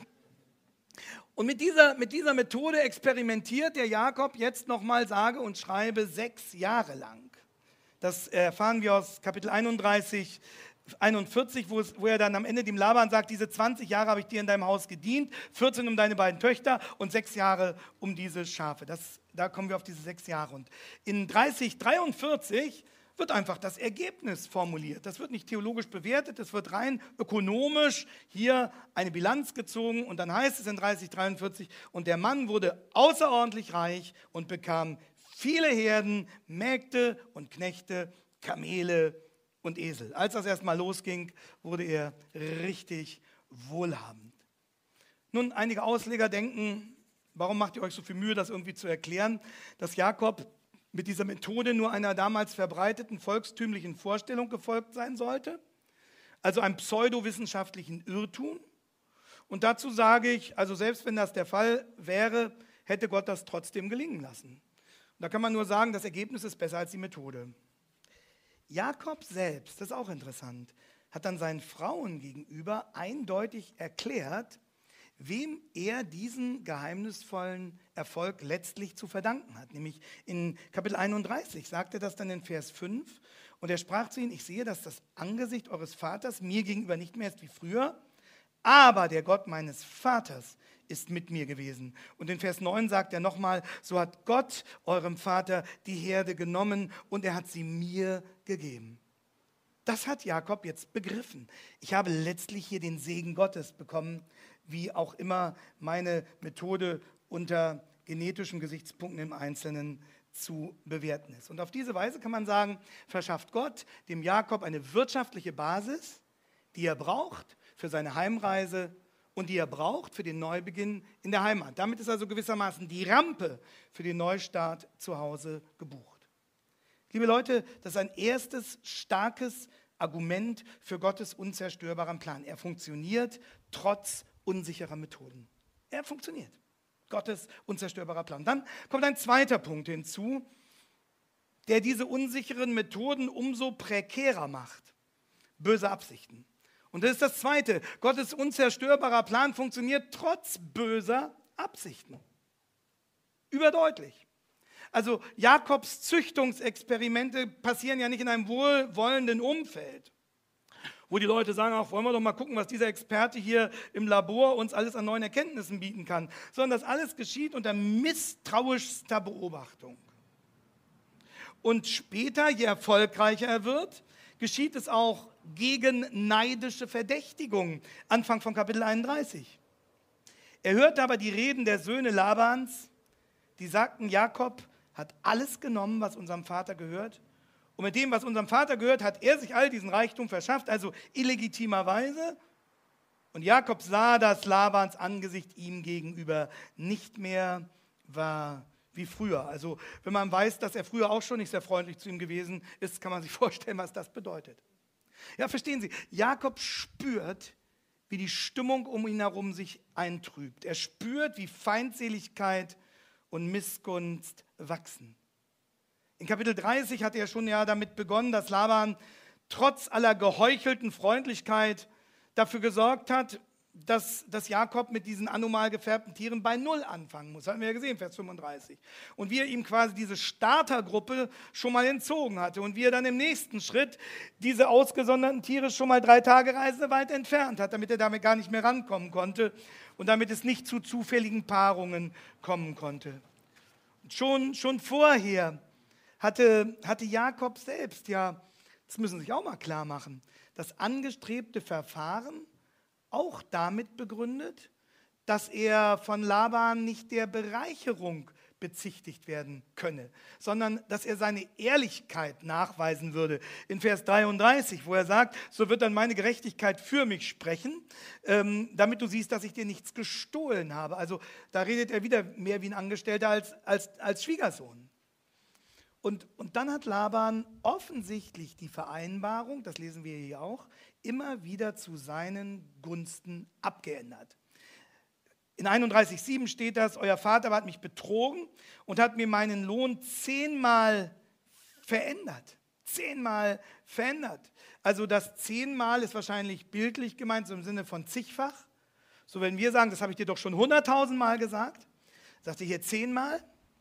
Und mit dieser, mit dieser Methode experimentiert der Jakob jetzt nochmal sage und schreibe sechs Jahre lang. Das erfahren wir aus Kapitel einunddreißig, einundvierzig, wo, es, wo er dann am Ende dem Laban sagt, diese zwanzig Jahre habe ich dir in deinem Haus gedient, vierzehn um deine beiden Töchter und sechs Jahre um diese Schafe. Das, da kommen wir auf diese sechs Jahre. Und in dreißig dreiundvierzig wird einfach das Ergebnis formuliert. Das wird nicht theologisch bewertet, das wird rein ökonomisch hier eine Bilanz gezogen und dann heißt es in dreißig dreiundvierzig, und der Mann wurde außerordentlich reich und bekam viele Herden, Mägde und Knechte, Kamele und Esel. Als das erstmal losging, wurde er richtig wohlhabend. Nun, einige Ausleger denken, warum macht ihr euch so viel Mühe, das irgendwie zu erklären, dass Jakob mit dieser Methode nur einer damals verbreiteten volkstümlichen Vorstellung gefolgt sein sollte, also einem pseudowissenschaftlichen Irrtum. Und dazu sage ich, also selbst wenn das der Fall wäre, hätte Gott das trotzdem gelingen lassen. Und da kann man nur sagen, das Ergebnis ist besser als die Methode. Jakob selbst, das ist auch interessant, hat dann seinen Frauen gegenüber eindeutig erklärt, wem er diesen geheimnisvollen Erfolg letztlich zu verdanken hat. Nämlich in Kapitel einunddreißig sagt er das dann in Vers fünf. Und er sprach zu ihnen, ich sehe, dass das Angesicht eures Vaters mir gegenüber nicht mehr ist wie früher, aber der Gott meines Vaters ist mit mir gewesen. Und in Vers neun sagt er nochmal, so hat Gott eurem Vater die Herde genommen und er hat sie mir gegeben. Das hat Jakob jetzt begriffen. Ich habe letztlich hier den Segen Gottes bekommen, wie auch immer meine Methode unter genetischen Gesichtspunkten im Einzelnen zu bewerten ist. Und auf diese Weise kann man sagen, verschafft Gott dem Jakob eine wirtschaftliche Basis, die er braucht für seine Heimreise und die er braucht für den Neubeginn in der Heimat. Damit ist also gewissermaßen die Rampe für den Neustart zu Hause gebucht. Liebe Leute, das ist ein erstes starkes Argument für Gottes unzerstörbaren Plan. Er funktioniert trotz unsicherer Methoden. Er funktioniert. Gottes unzerstörbarer Plan. Dann kommt ein zweiter Punkt hinzu, der diese unsicheren Methoden umso prekärer macht. Böse Absichten. Und das ist das Zweite. Gottes unzerstörbarer Plan funktioniert trotz böser Absichten. Überdeutlich. Also Jakobs Züchtungsexperimente passieren ja nicht in einem wohlwollenden Umfeld, wo die Leute sagen, ach, wollen wir doch mal gucken, was dieser Experte hier im Labor uns alles an neuen Erkenntnissen bieten kann, sondern das alles geschieht unter misstrauischster Beobachtung. Und später, je erfolgreicher er wird, geschieht es auch gegen neidische Verdächtigung. Anfang von Kapitel einunddreißig. Er hört aber die Reden der Söhne Labans, die sagten, Jakob hat alles genommen, was unserem Vater gehört. Und mit dem, was unserem Vater gehört, hat er sich all diesen Reichtum verschafft, also illegitimerweise. Und Jakob sah, dass Labans Angesicht ihm gegenüber nicht mehr war wie früher. Also wenn man weiß, dass er früher auch schon nicht sehr freundlich zu ihm gewesen ist, kann man sich vorstellen, was das bedeutet. Ja, verstehen Sie, Jakob spürt, wie die Stimmung um ihn herum sich eintrübt. Er spürt, wie Feindseligkeit und Missgunst wachsen. In Kapitel dreißig hat er schon ja damit begonnen, dass Laban trotz aller geheuchelten Freundlichkeit dafür gesorgt hat, dass, dass Jakob mit diesen anomal gefärbten Tieren bei Null anfangen muss. Das haben wir ja gesehen, Vers fünfunddreißig. Und wie er ihm quasi diese Startergruppe schon mal entzogen hatte und wie er dann im nächsten Schritt diese ausgesonderten Tiere schon mal drei Tage Reise weit entfernt hat, damit er damit gar nicht mehr rankommen konnte und damit es nicht zu zufälligen Paarungen kommen konnte. Und schon, schon vorher hatte, hatte Jakob selbst, ja, das müssen Sie sich auch mal klar machen, das angestrebte Verfahren auch damit begründet, dass er von Laban nicht der Bereicherung bezichtigt werden könne, sondern dass er seine Ehrlichkeit nachweisen würde. In Vers dreiunddreißig, wo er sagt, so wird dann meine Gerechtigkeit für mich sprechen, ähm, damit du siehst, dass ich dir nichts gestohlen habe. Also da redet er wieder mehr wie ein Angestellter als, als, als Schwiegersohn. Und, und dann hat Laban offensichtlich die Vereinbarung, das lesen wir hier auch, immer wieder zu seinen Gunsten abgeändert. In einunddreißig sieben steht das, euer Vater hat mich betrogen und hat mir meinen Lohn zehnmal verändert. Zehnmal verändert. Also das zehnmal ist wahrscheinlich bildlich gemeint, so im Sinne von zigfach. So wenn wir sagen, das habe ich dir doch schon hunderttausendmal gesagt, sagt er hier zehnmal.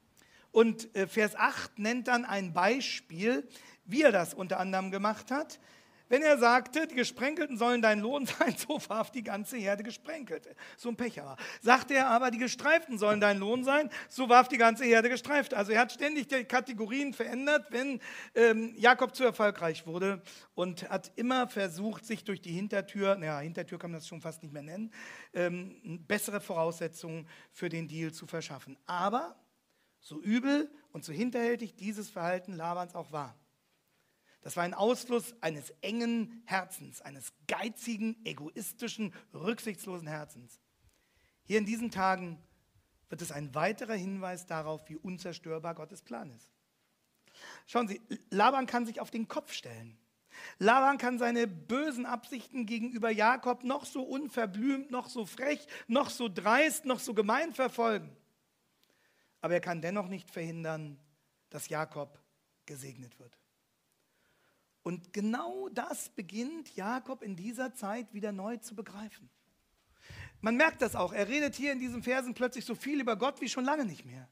Und Vers acht nennt dann ein Beispiel, wie er das unter anderem gemacht hat. Wenn er sagte, die Gesprenkelten sollen dein Lohn sein, so warf die ganze Herde Gesprenkelte. So ein Pech war. Sagte er aber, die Gestreiften sollen dein Lohn sein, so warf die ganze Herde Gestreifte. Also er hat ständig die Kategorien verändert, wenn ähm, Jakob zu erfolgreich wurde und hat immer versucht, sich durch die Hintertür, naja, Hintertür kann man das schon fast nicht mehr nennen, ähm, bessere Voraussetzungen für den Deal zu verschaffen. Aber so übel und so hinterhältig dieses Verhalten Labans auch war, das war ein Ausfluss eines engen Herzens, eines geizigen, egoistischen, rücksichtslosen Herzens. Hier in diesen Tagen wird es ein weiterer Hinweis darauf, wie unzerstörbar Gottes Plan ist. Schauen Sie, Laban kann sich auf den Kopf stellen. Laban kann seine bösen Absichten gegenüber Jakob noch so unverblümt, noch so frech, noch so dreist, noch so gemein verfolgen. Aber er kann dennoch nicht verhindern, dass Jakob gesegnet wird. Und genau das beginnt Jakob in dieser Zeit wieder neu zu begreifen. Man merkt das auch. Er redet hier in diesen Versen plötzlich so viel über Gott wie schon lange nicht mehr.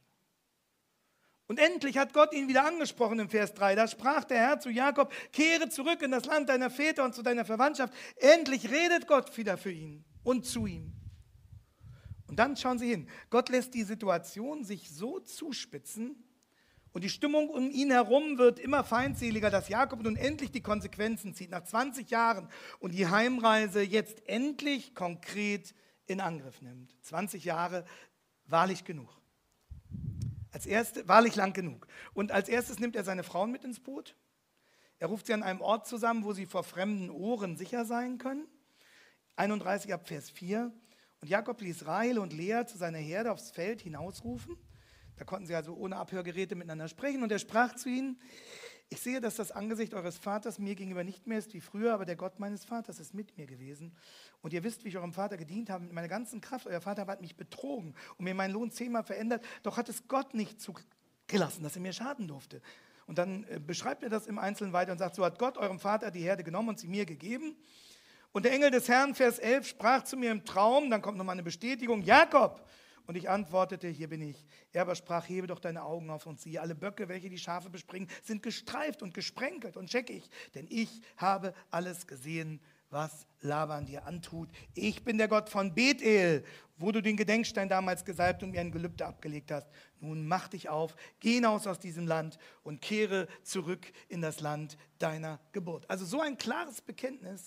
Und endlich hat Gott ihn wieder angesprochen im Vers drei. Da sprach der Herr zu Jakob, kehre zurück in das Land deiner Väter und zu deiner Verwandtschaft. Endlich redet Gott wieder für ihn und zu ihm. Und dann schauen Sie hin. Gott lässt die Situation sich so zuspitzen, und die Stimmung um ihn herum wird immer feindseliger, dass Jakob nun endlich die Konsequenzen zieht, nach zwanzig Jahren und die Heimreise jetzt endlich konkret in Angriff nimmt. zwanzig Jahre, wahrlich genug. Als erste, wahrlich lang genug. Und als erstes nimmt er seine Frauen mit ins Boot. Er ruft sie an einem Ort zusammen, wo sie vor fremden Ohren sicher sein können. einunddreißig ab Vers vier. Und Jakob ließ Rahel und Lea zu seiner Herde aufs Feld hinausrufen. Da konnten sie also ohne Abhörgeräte miteinander sprechen. Und er sprach zu ihnen: Ich sehe, dass das Angesicht eures Vaters mir gegenüber nicht mehr ist wie früher, aber der Gott meines Vaters ist mit mir gewesen. Und ihr wisst, wie ich eurem Vater gedient habe mit meiner ganzen Kraft. Euer Vater hat mich betrogen und mir meinen Lohn zehnmal verändert. Doch hat es Gott nicht zugelassen, dass er mir schaden durfte. Und dann äh, beschreibt er das im Einzelnen weiter und sagt: So hat Gott eurem Vater die Herde genommen und sie mir gegeben. Und der Engel des Herrn, Vers elf, sprach zu mir im Traum, dann kommt nochmal eine Bestätigung: Jakob! Und ich antwortete: Hier bin ich. Er aber sprach: Hebe doch deine Augen auf und siehe, alle Böcke, welche die Schafe bespringen, sind gestreift und gesprenkelt und scheckig. Denn ich habe alles gesehen, was Laban dir antut. Ich bin der Gott von Bethel, wo du den Gedenkstein damals gesalbt und mir ein Gelübde abgelegt hast. Nun mach dich auf, geh hinaus aus diesem Land und kehre zurück in das Land deiner Geburt. Also so ein klares Bekenntnis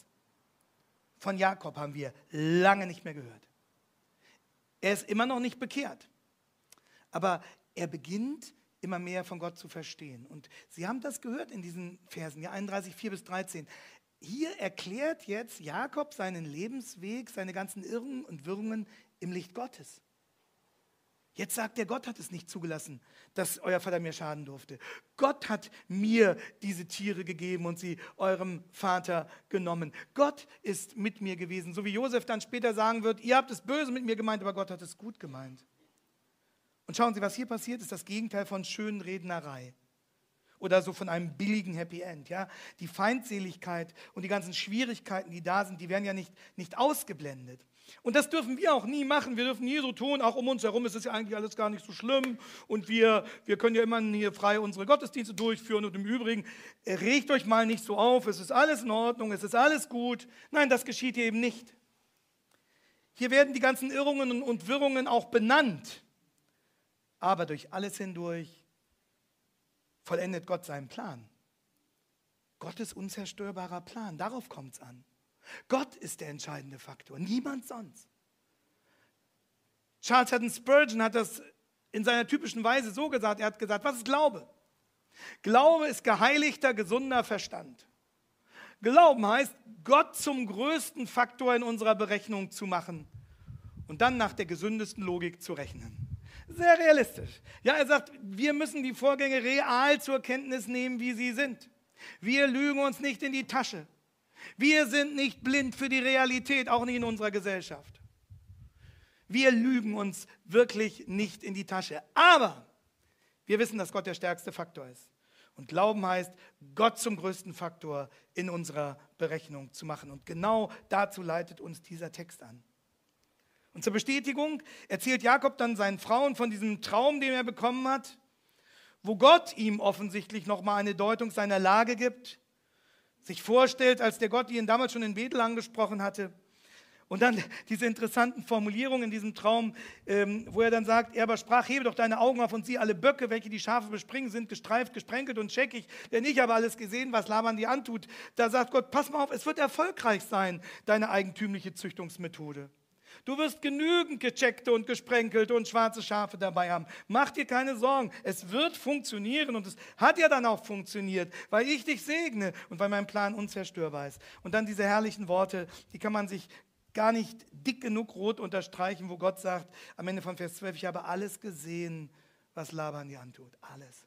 von Jakob haben wir lange nicht mehr gehört. Er ist immer noch nicht bekehrt, aber er beginnt immer mehr von Gott zu verstehen. Und Sie haben das gehört in diesen Versen, ja, einunddreißig, vier bis dreizehn. Hier erklärt jetzt Jakob seinen Lebensweg, seine ganzen Irrungen und Wirrungen im Licht Gottes. Jetzt sagt er: Gott hat es nicht zugelassen, dass euer Vater mir schaden durfte. Gott hat mir diese Tiere gegeben und sie eurem Vater genommen. Gott ist mit mir gewesen. So wie Josef dann später sagen wird: Ihr habt es böse mit mir gemeint, aber Gott hat es gut gemeint. Und schauen Sie, was hier passiert, ist das Gegenteil von Schönrednerei. Oder so von einem billigen Happy End. Ja? Die Feindseligkeit und die ganzen Schwierigkeiten, die da sind, die werden ja nicht, nicht ausgeblendet. Und das dürfen wir auch nie machen. Wir dürfen nie so tun, auch um uns herum ist es ja eigentlich alles gar nicht so schlimm. Und wir, wir können ja immer hier frei unsere Gottesdienste durchführen. Und im Übrigen, regt euch mal nicht so auf, es ist alles in Ordnung, es ist alles gut. Nein, das geschieht hier eben nicht. Hier werden die ganzen Irrungen und Wirrungen auch benannt. Aber durch alles hindurch vollendet Gott seinen Plan. Gottes unzerstörbarer Plan, darauf kommt es an. Gott ist der entscheidende Faktor, niemand sonst. Charles Haddon Spurgeon hat das in seiner typischen Weise so gesagt, er hat gesagt: Was ist Glaube? Glaube ist geheiligter, gesunder Verstand. Glauben heißt, Gott zum größten Faktor in unserer Berechnung zu machen und dann nach der gesündesten Logik zu rechnen. Sehr realistisch. Ja, er sagt, wir müssen die Vorgänge real zur Kenntnis nehmen, wie sie sind. Wir lügen uns nicht in die Tasche. Wir sind nicht blind für die Realität, auch nicht in unserer Gesellschaft. Wir lügen uns wirklich nicht in die Tasche. Aber wir wissen, dass Gott der stärkste Faktor ist. Und Glauben heißt, Gott zum größten Faktor in unserer Berechnung zu machen. Und genau dazu leitet uns dieser Text an. Und zur Bestätigung erzählt Jakob dann seinen Frauen von diesem Traum, den er bekommen hat, wo Gott ihm offensichtlich nochmal eine Deutung seiner Lage gibt, sich vorstellt, als der Gott, die ihn damals schon in Bethel angesprochen hatte. Und dann diese interessanten Formulierungen in diesem Traum, ähm, wo er dann sagt: Er aber sprach: Hebe doch deine Augen auf und sieh, alle Böcke, welche die Schafe bespringen, sind gestreift, gesprenkelt und scheckig, denn ich habe alles gesehen, was Laban dir antut. Da sagt Gott: Pass mal auf, es wird erfolgreich sein, deine eigentümliche Züchtungsmethode. Du wirst genügend gecheckte und gesprenkelte und schwarze Schafe dabei haben. Mach dir keine Sorgen, es wird funktionieren und es hat ja dann auch funktioniert, weil ich dich segne und weil mein Plan unzerstörbar ist. Und dann diese herrlichen Worte, die kann man sich gar nicht dick genug rot unterstreichen, wo Gott sagt, am Ende von Vers zwölf: Ich habe alles gesehen, was Laban dir antut. Alles.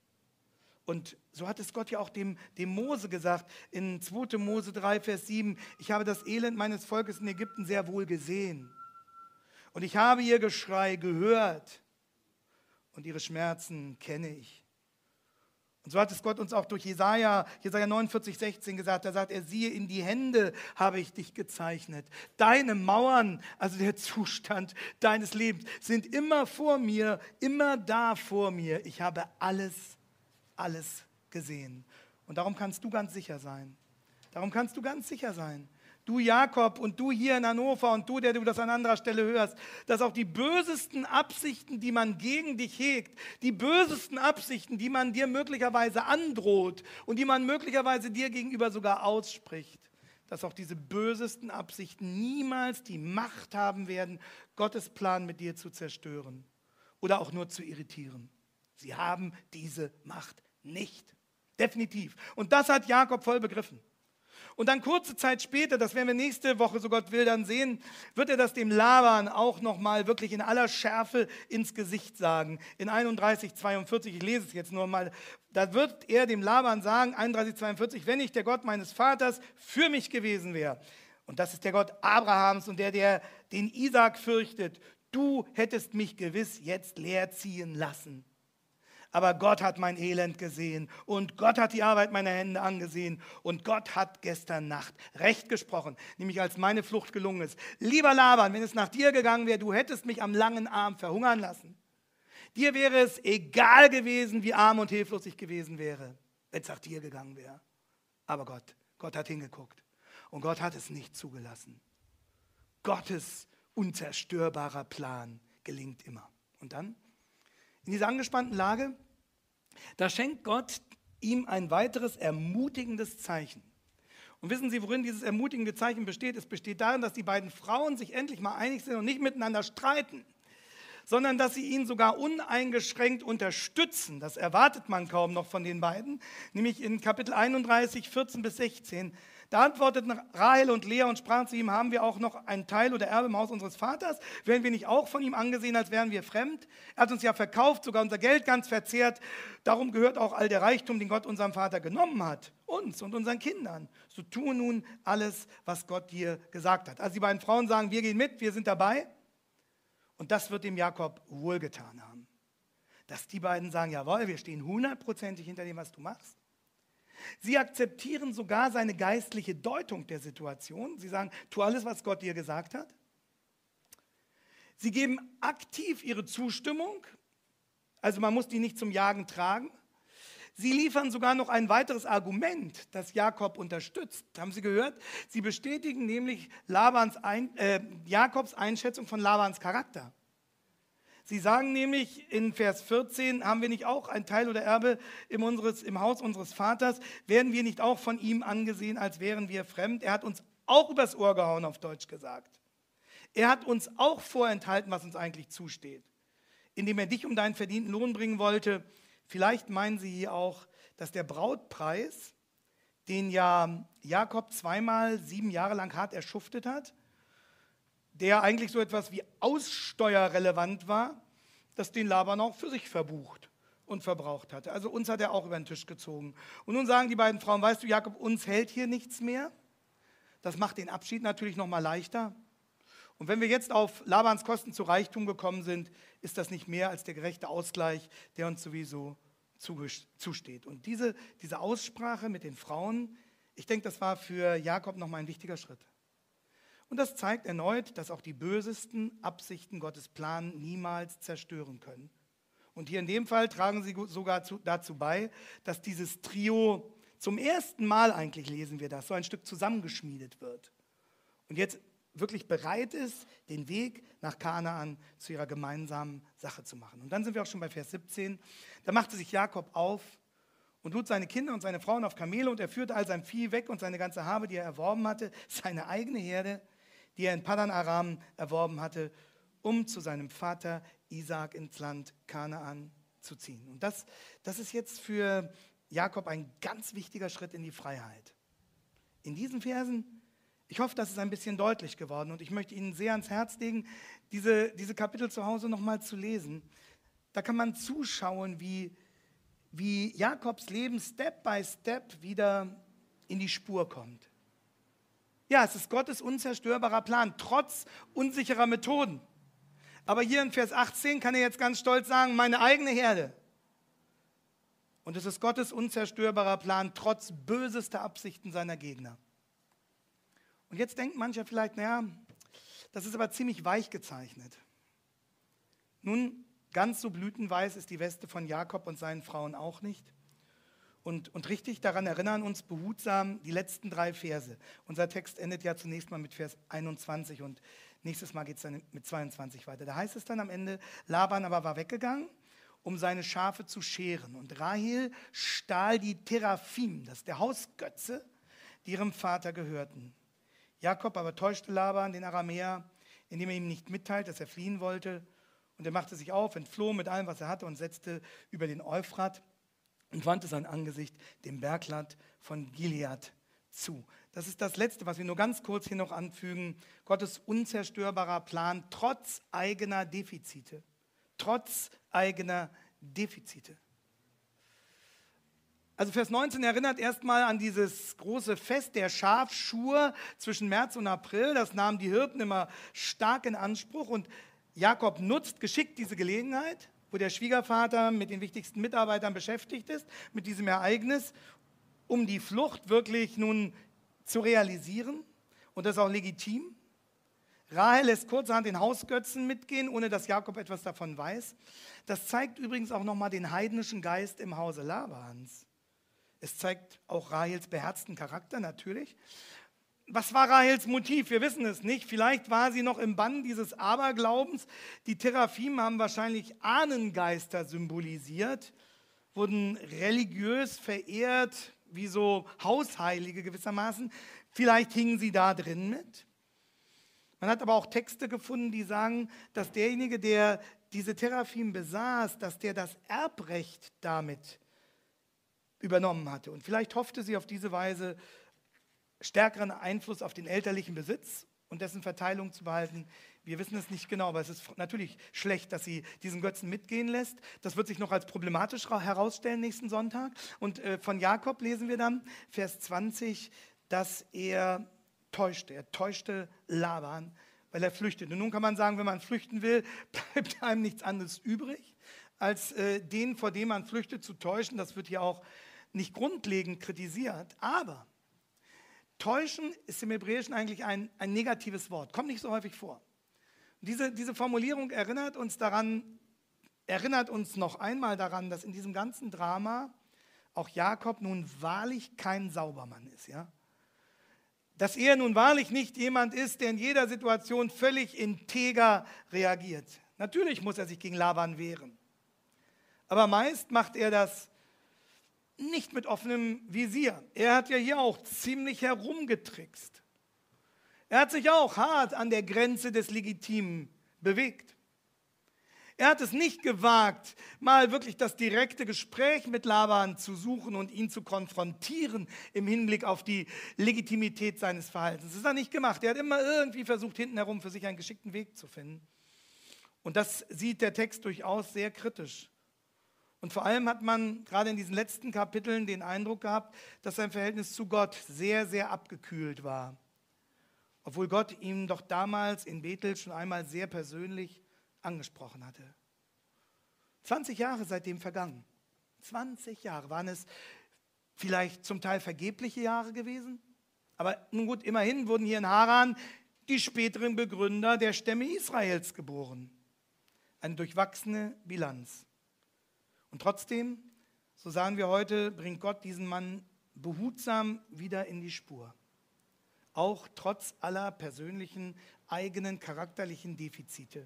Und so hat es Gott ja auch dem, dem Mose gesagt, in zweiter Mose drei, Vers sieben, ich habe das Elend meines Volkes in Ägypten sehr wohl gesehen. Und ich habe ihr Geschrei gehört und ihre Schmerzen kenne ich. Und so hat es Gott uns auch durch Jesaja, Jesaja neunundvierzig, sechzehn gesagt, da sagt er: Siehe, in die Hände habe ich dich gezeichnet. Deine Mauern, also der Zustand deines Lebens, sind immer vor mir, immer da vor mir. Ich habe alles alles gesehen. Und darum kannst du ganz sicher sein. Darum kannst du ganz sicher sein. Du Jakob und du hier in Hannover und du, der du das an anderer Stelle hörst, dass auch die bösesten Absichten, die man gegen dich hegt, die bösesten Absichten, die man dir möglicherweise androht und die man möglicherweise dir gegenüber sogar ausspricht, dass auch diese bösesten Absichten niemals die Macht haben werden, Gottes Plan mit dir zu zerstören oder auch nur zu irritieren. Sie haben diese Macht nicht. Definitiv. Und das hat Jakob voll begriffen. Und dann kurze Zeit später, das werden wir nächste Woche, so Gott will, dann sehen, wird er das dem Laban auch nochmal wirklich in aller Schärfe ins Gesicht sagen. In einunddreißig, zweiundvierzig, ich lese es jetzt nur mal, da wird er dem Laban sagen, einunddreißig, zweiundvierzig, wenn nicht der Gott meines Vaters für mich gewesen wäre. Und das ist der Gott Abrahams und der, der den Isaak fürchtet. Du hättest mich gewiss jetzt leer ziehen lassen. Aber Gott hat mein Elend gesehen und Gott hat die Arbeit meiner Hände angesehen und Gott hat gestern Nacht Recht gesprochen, nämlich als meine Flucht gelungen ist. Lieber Laban, wenn es nach dir gegangen wäre, du hättest mich am langen Arm verhungern lassen. Dir wäre es egal gewesen, wie arm und hilflos ich gewesen wäre, wenn es nach dir gegangen wäre. Aber Gott, Gott hat hingeguckt und Gott hat es nicht zugelassen. Gottes unzerstörbarer Plan gelingt immer. Und dann? In dieser angespannten Lage, da schenkt Gott ihm ein weiteres ermutigendes Zeichen. Und wissen Sie, worin dieses ermutigende Zeichen besteht? Es besteht darin, dass die beiden Frauen sich endlich mal einig sind und nicht miteinander streiten, sondern dass sie ihn sogar uneingeschränkt unterstützen. Das erwartet man kaum noch von den beiden, nämlich in Kapitel einunddreißig, vierzehn bis sechzehn. Da antworteten Rahel und Lea und sprachen zu ihm, haben wir auch noch einen Teil oder Erbe im Haus unseres Vaters? Werden wir nicht auch von ihm angesehen, als wären wir fremd? Er hat uns ja verkauft, sogar unser Geld ganz verzehrt. Darum gehört auch all der Reichtum, den Gott unserem Vater genommen hat, uns und unseren Kindern. So tue nun alles, was Gott dir gesagt hat. Also die beiden Frauen sagen, wir gehen mit, wir sind dabei. Und das wird dem Jakob wohlgetan haben. Dass die beiden sagen, jawohl, wir stehen hundertprozentig hinter dem, was du machst. Sie akzeptieren sogar seine geistliche Deutung der Situation. Sie sagen, tu alles, was Gott dir gesagt hat. Sie geben aktiv ihre Zustimmung. Also man muss die nicht zum Jagen tragen. Sie liefern sogar noch ein weiteres Argument, das Jakob unterstützt. Haben Sie gehört? Sie bestätigen nämlich Labans ein, äh, Jakobs Einschätzung von Labans Charakter. Sie sagen nämlich in Vers vierzehn, haben wir nicht auch ein Teil oder Erbe im, unseres, im Haus unseres Vaters? Werden wir nicht auch von ihm angesehen, als wären wir fremd? Er hat uns auch übers Ohr gehauen, auf Deutsch gesagt. Er hat uns auch vorenthalten, was uns eigentlich zusteht. Indem er dich um deinen verdienten Lohn bringen wollte. Vielleicht meinen Sie hier auch, dass der Brautpreis, den ja Jakob zweimal sieben Jahre lang hart erschuftet hat, der eigentlich so etwas wie aussteuerrelevant war, dass den Laban auch für sich verbucht und verbraucht hatte. Also uns hat er auch über den Tisch gezogen. Und nun sagen die beiden Frauen, weißt du, Jakob, uns hält hier nichts mehr. Das macht den Abschied natürlich noch mal leichter. Und wenn wir jetzt auf Labans Kosten zu Reichtum gekommen sind, ist das nicht mehr als der gerechte Ausgleich, der uns sowieso zusteht. Und diese, diese Aussprache mit den Frauen, ich denke, das war für Jakob noch mal ein wichtiger Schritt. Und das zeigt erneut, dass auch die bösesten Absichten Gottes Plan niemals zerstören können. Und hier in dem Fall tragen sie sogar zu, dazu bei, dass dieses Trio zum ersten Mal, eigentlich lesen wir das, so ein Stück zusammengeschmiedet wird. Und jetzt wirklich bereit ist, den Weg nach Kanaan zu ihrer gemeinsamen Sache zu machen. Und dann sind wir auch schon bei Vers siebzehn. Da machte sich Jakob auf und lud seine Kinder und seine Frauen auf Kamele und er führte all sein Vieh weg und seine ganze Habe, die er erworben hatte, seine eigene Herde, die er in Padan Aram erworben hatte, um zu seinem Vater Isaak ins Land Kanaan zu ziehen. Und das, das ist jetzt für Jakob ein ganz wichtiger Schritt in die Freiheit. In diesen Versen, ich hoffe, das ist ein bisschen deutlich geworden und ich möchte Ihnen sehr ans Herz legen, diese, diese Kapitel zu Hause nochmal zu lesen. Da kann man zuschauen, wie, wie Jakobs Leben Step by Step wieder in die Spur kommt. Ja, es ist Gottes unzerstörbarer Plan, trotz unsicherer Methoden. Aber hier in Vers achtzehn kann er jetzt ganz stolz sagen, meine eigene Herde. Und es ist Gottes unzerstörbarer Plan, trotz bösester Absichten seiner Gegner. Und jetzt denkt mancher vielleicht, naja, das ist aber ziemlich weich gezeichnet. Nun, ganz so blütenweiß ist die Weste von Jakob und seinen Frauen auch nicht. Und, und richtig daran erinnern uns behutsam die letzten drei Verse. Unser Text endet ja zunächst mal mit Vers einundzwanzig und nächstes Mal geht es dann mit zweiundzwanzig weiter. Da heißt es dann am Ende, Laban aber war weggegangen, um seine Schafe zu scheren. Und Rahel stahl die Teraphim, das ist der Hausgötze, die ihrem Vater gehörten. Jakob aber täuschte Laban, den Aramäer, indem er ihm nicht mitteilt, dass er fliehen wollte. Und er machte sich auf, entfloh mit allem, was er hatte und setzte über den Euphrat und wandte sein Angesicht dem Bergland von Gilead zu. Das ist das Letzte, was wir nur ganz kurz hier noch anfügen. Gottes unzerstörbarer Plan trotz eigener Defizite. Trotz eigener Defizite. Also Vers neunzehn erinnert erstmal an dieses große Fest der Schafschur zwischen März und April. Das nahmen die Hirten immer stark in Anspruch und Jakob nutzt geschickt diese Gelegenheit, wo der Schwiegervater mit den wichtigsten Mitarbeitern beschäftigt ist, mit diesem Ereignis, um die Flucht wirklich nun zu realisieren. Und das ist auch legitim. Rahel lässt kurzerhand den Hausgötzen mitgehen, ohne dass Jakob etwas davon weiß. Das zeigt übrigens auch nochmal den heidnischen Geist im Hause Labans. Es zeigt auch Rahels beherzten Charakter natürlich. Was war Rahels Motiv? Wir wissen es nicht. Vielleicht war sie noch im Bann dieses Aberglaubens. Die Teraphim haben wahrscheinlich Ahnengeister symbolisiert, wurden religiös verehrt, wie so Hausheilige gewissermaßen. Vielleicht hingen sie da drin mit. Man hat aber auch Texte gefunden, die sagen, dass derjenige, der diese Teraphim besaß, dass der das Erbrecht damit übernommen hatte. Und vielleicht hoffte sie auf diese Weise, stärkeren Einfluss auf den elterlichen Besitz und dessen Verteilung zu behalten. Wir wissen es nicht genau, aber es ist natürlich schlecht, dass sie diesen Götzen mitgehen lässt. Das wird sich noch als problematisch herausstellen nächsten Sonntag. Und äh, von Jakob lesen wir dann, Vers zwanzig, dass er täuschte. Er täuschte Laban, weil er flüchtet. Und nun kann man sagen, wenn man flüchten will, bleibt einem nichts anderes übrig, als äh, den, vor dem man flüchtet, zu täuschen. Das wird hier auch nicht grundlegend kritisiert. Aber täuschen ist im Hebräischen eigentlich ein, ein negatives Wort. Kommt nicht so häufig vor. Diese, diese Formulierung erinnert uns daran, erinnert uns noch einmal daran, dass in diesem ganzen Drama auch Jakob nun wahrlich kein Saubermann ist. Ja? Dass er nun wahrlich nicht jemand ist, der in jeder Situation völlig integer reagiert. Natürlich muss er sich gegen Laban wehren. Aber meist macht er das nicht mit offenem Visier. Er hat ja hier auch ziemlich herumgetrickst. Er hat sich auch hart an der Grenze des Legitimen bewegt. Er hat es nicht gewagt, mal wirklich das direkte Gespräch mit Laban zu suchen und ihn zu konfrontieren im Hinblick auf die Legitimität seines Verhaltens. Das hat er nicht gemacht. Er hat immer irgendwie versucht, hinten herum für sich einen geschickten Weg zu finden. Und das sieht der Text durchaus sehr kritisch. Und vor allem hat man gerade in diesen letzten Kapiteln den Eindruck gehabt, dass sein Verhältnis zu Gott sehr, sehr abgekühlt war. Obwohl Gott ihm doch damals in Bethel schon einmal sehr persönlich angesprochen hatte. zwanzig Jahre seitdem vergangen. zwanzig Jahre. Waren es vielleicht zum Teil vergebliche Jahre gewesen? Aber nun gut, immerhin wurden hier in Haran die späteren Begründer der Stämme Israels geboren. Eine durchwachsene Bilanz. Und trotzdem, so sagen wir heute, bringt Gott diesen Mann behutsam wieder in die Spur. Auch trotz aller persönlichen, eigenen, charakterlichen Defizite.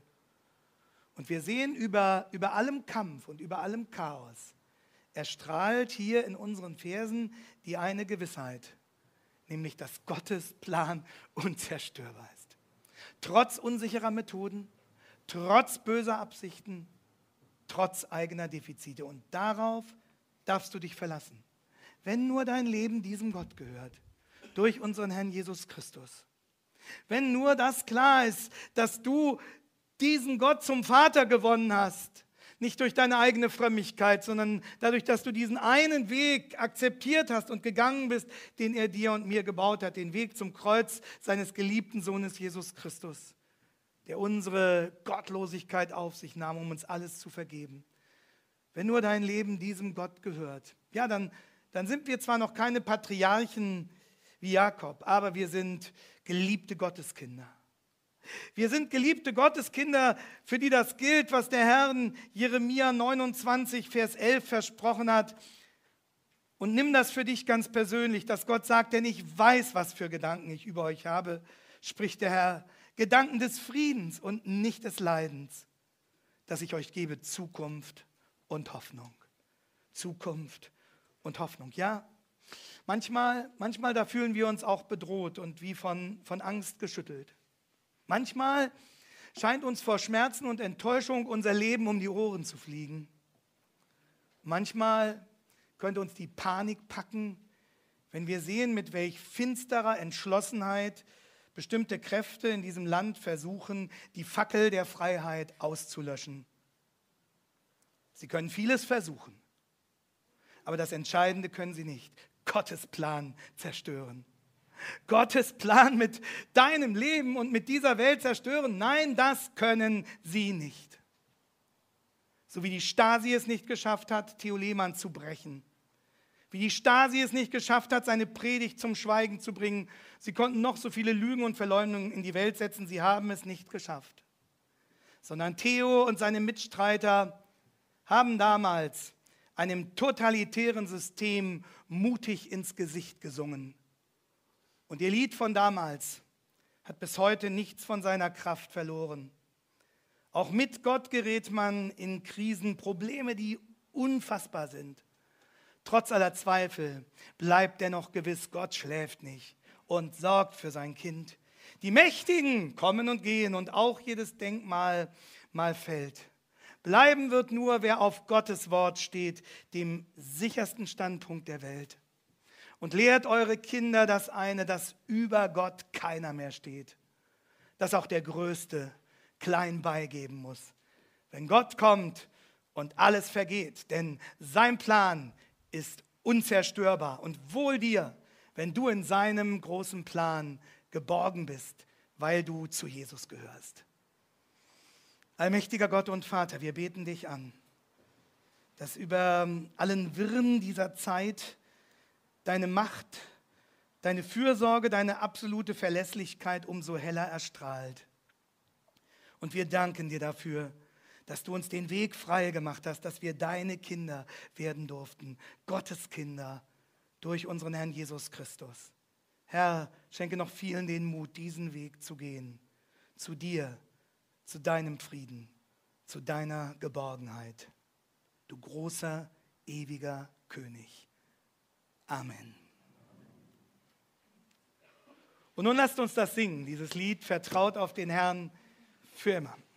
Und wir sehen über, über allem Kampf und über allem Chaos, erstrahlt hier in unseren Versen die eine Gewissheit, nämlich dass Gottes Plan unzerstörbar ist. Trotz unsicherer Methoden, trotz böser Absichten, trotz eigener Defizite. Und darauf darfst du dich verlassen. Wenn nur dein Leben diesem Gott gehört, durch unseren Herrn Jesus Christus. Wenn nur das klar ist, dass du diesen Gott zum Vater gewonnen hast, nicht durch deine eigene Frömmigkeit, sondern dadurch, dass du diesen einen Weg akzeptiert hast und gegangen bist, den er dir und mir gebaut hat, den Weg zum Kreuz seines geliebten Sohnes Jesus Christus, der unsere Gottlosigkeit auf sich nahm, um uns alles zu vergeben. Wenn nur dein Leben diesem Gott gehört, ja, dann, dann sind wir zwar noch keine Patriarchen wie Jakob, aber wir sind geliebte Gotteskinder. Wir sind geliebte Gotteskinder, für die das gilt, was der Herr in Jeremia neunundzwanzig, Vers elf versprochen hat. Und nimm das für dich ganz persönlich, dass Gott sagt, denn ich weiß, was für Gedanken ich über euch habe, spricht der Herr. Gedanken des Friedens und nicht des Leidens, dass ich euch gebe Zukunft und Hoffnung. Zukunft und Hoffnung. Ja, manchmal, manchmal da fühlen wir uns auch bedroht und wie von, von Angst geschüttelt. Manchmal scheint uns vor Schmerzen und Enttäuschung unser Leben um die Ohren zu fliegen. Manchmal könnte uns die Panik packen, wenn wir sehen, mit welch finsterer Entschlossenheit bestimmte Kräfte in diesem Land versuchen, die Fackel der Freiheit auszulöschen. Sie können vieles versuchen, aber das Entscheidende können sie nicht: Gottes Plan zerstören. Gottes Plan mit deinem Leben und mit dieser Welt zerstören. Nein, das können sie nicht. So wie die Stasi es nicht geschafft hat, Theo Lehmann zu brechen. Wie die Stasi es nicht geschafft hat, seine Predigt zum Schweigen zu bringen. Sie konnten noch so viele Lügen und Verleumdungen in die Welt setzen, sie haben es nicht geschafft. Sondern Theo und seine Mitstreiter haben damals einem totalitären System mutig ins Gesicht gesungen. Und ihr Lied von damals hat bis heute nichts von seiner Kraft verloren. Auch mit Gott gerät man in Krisen, Probleme, die unfassbar sind. Trotz aller Zweifel bleibt dennoch gewiss, Gott schläft nicht und sorgt für sein Kind. Die Mächtigen kommen und gehen und auch jedes Denkmal mal fällt. Bleiben wird nur, wer auf Gottes Wort steht, dem sichersten Standpunkt der Welt. Und lehrt eure Kinder das eine, dass über Gott keiner mehr steht. Dass auch der Größte klein beigeben muss. Wenn Gott kommt und alles vergeht, denn sein Plan ist unzerstörbar. Und wohl dir, wenn du in seinem großen Plan geborgen bist, weil du zu Jesus gehörst. Allmächtiger Gott und Vater, wir beten dich an, dass über allen Wirren dieser Zeit deine Macht, deine Fürsorge, deine absolute Verlässlichkeit umso heller erstrahlt. Und wir danken dir dafür, dass du uns den Weg frei gemacht hast, dass wir deine Kinder werden durften, Gottes Kinder, durch unseren Herrn Jesus Christus. Herr, schenke noch vielen den Mut, diesen Weg zu gehen, zu dir, zu deinem Frieden, zu deiner Geborgenheit. Du großer, ewiger König. Amen. Und nun lasst uns das singen, dieses Lied, vertraut auf den Herrn für immer.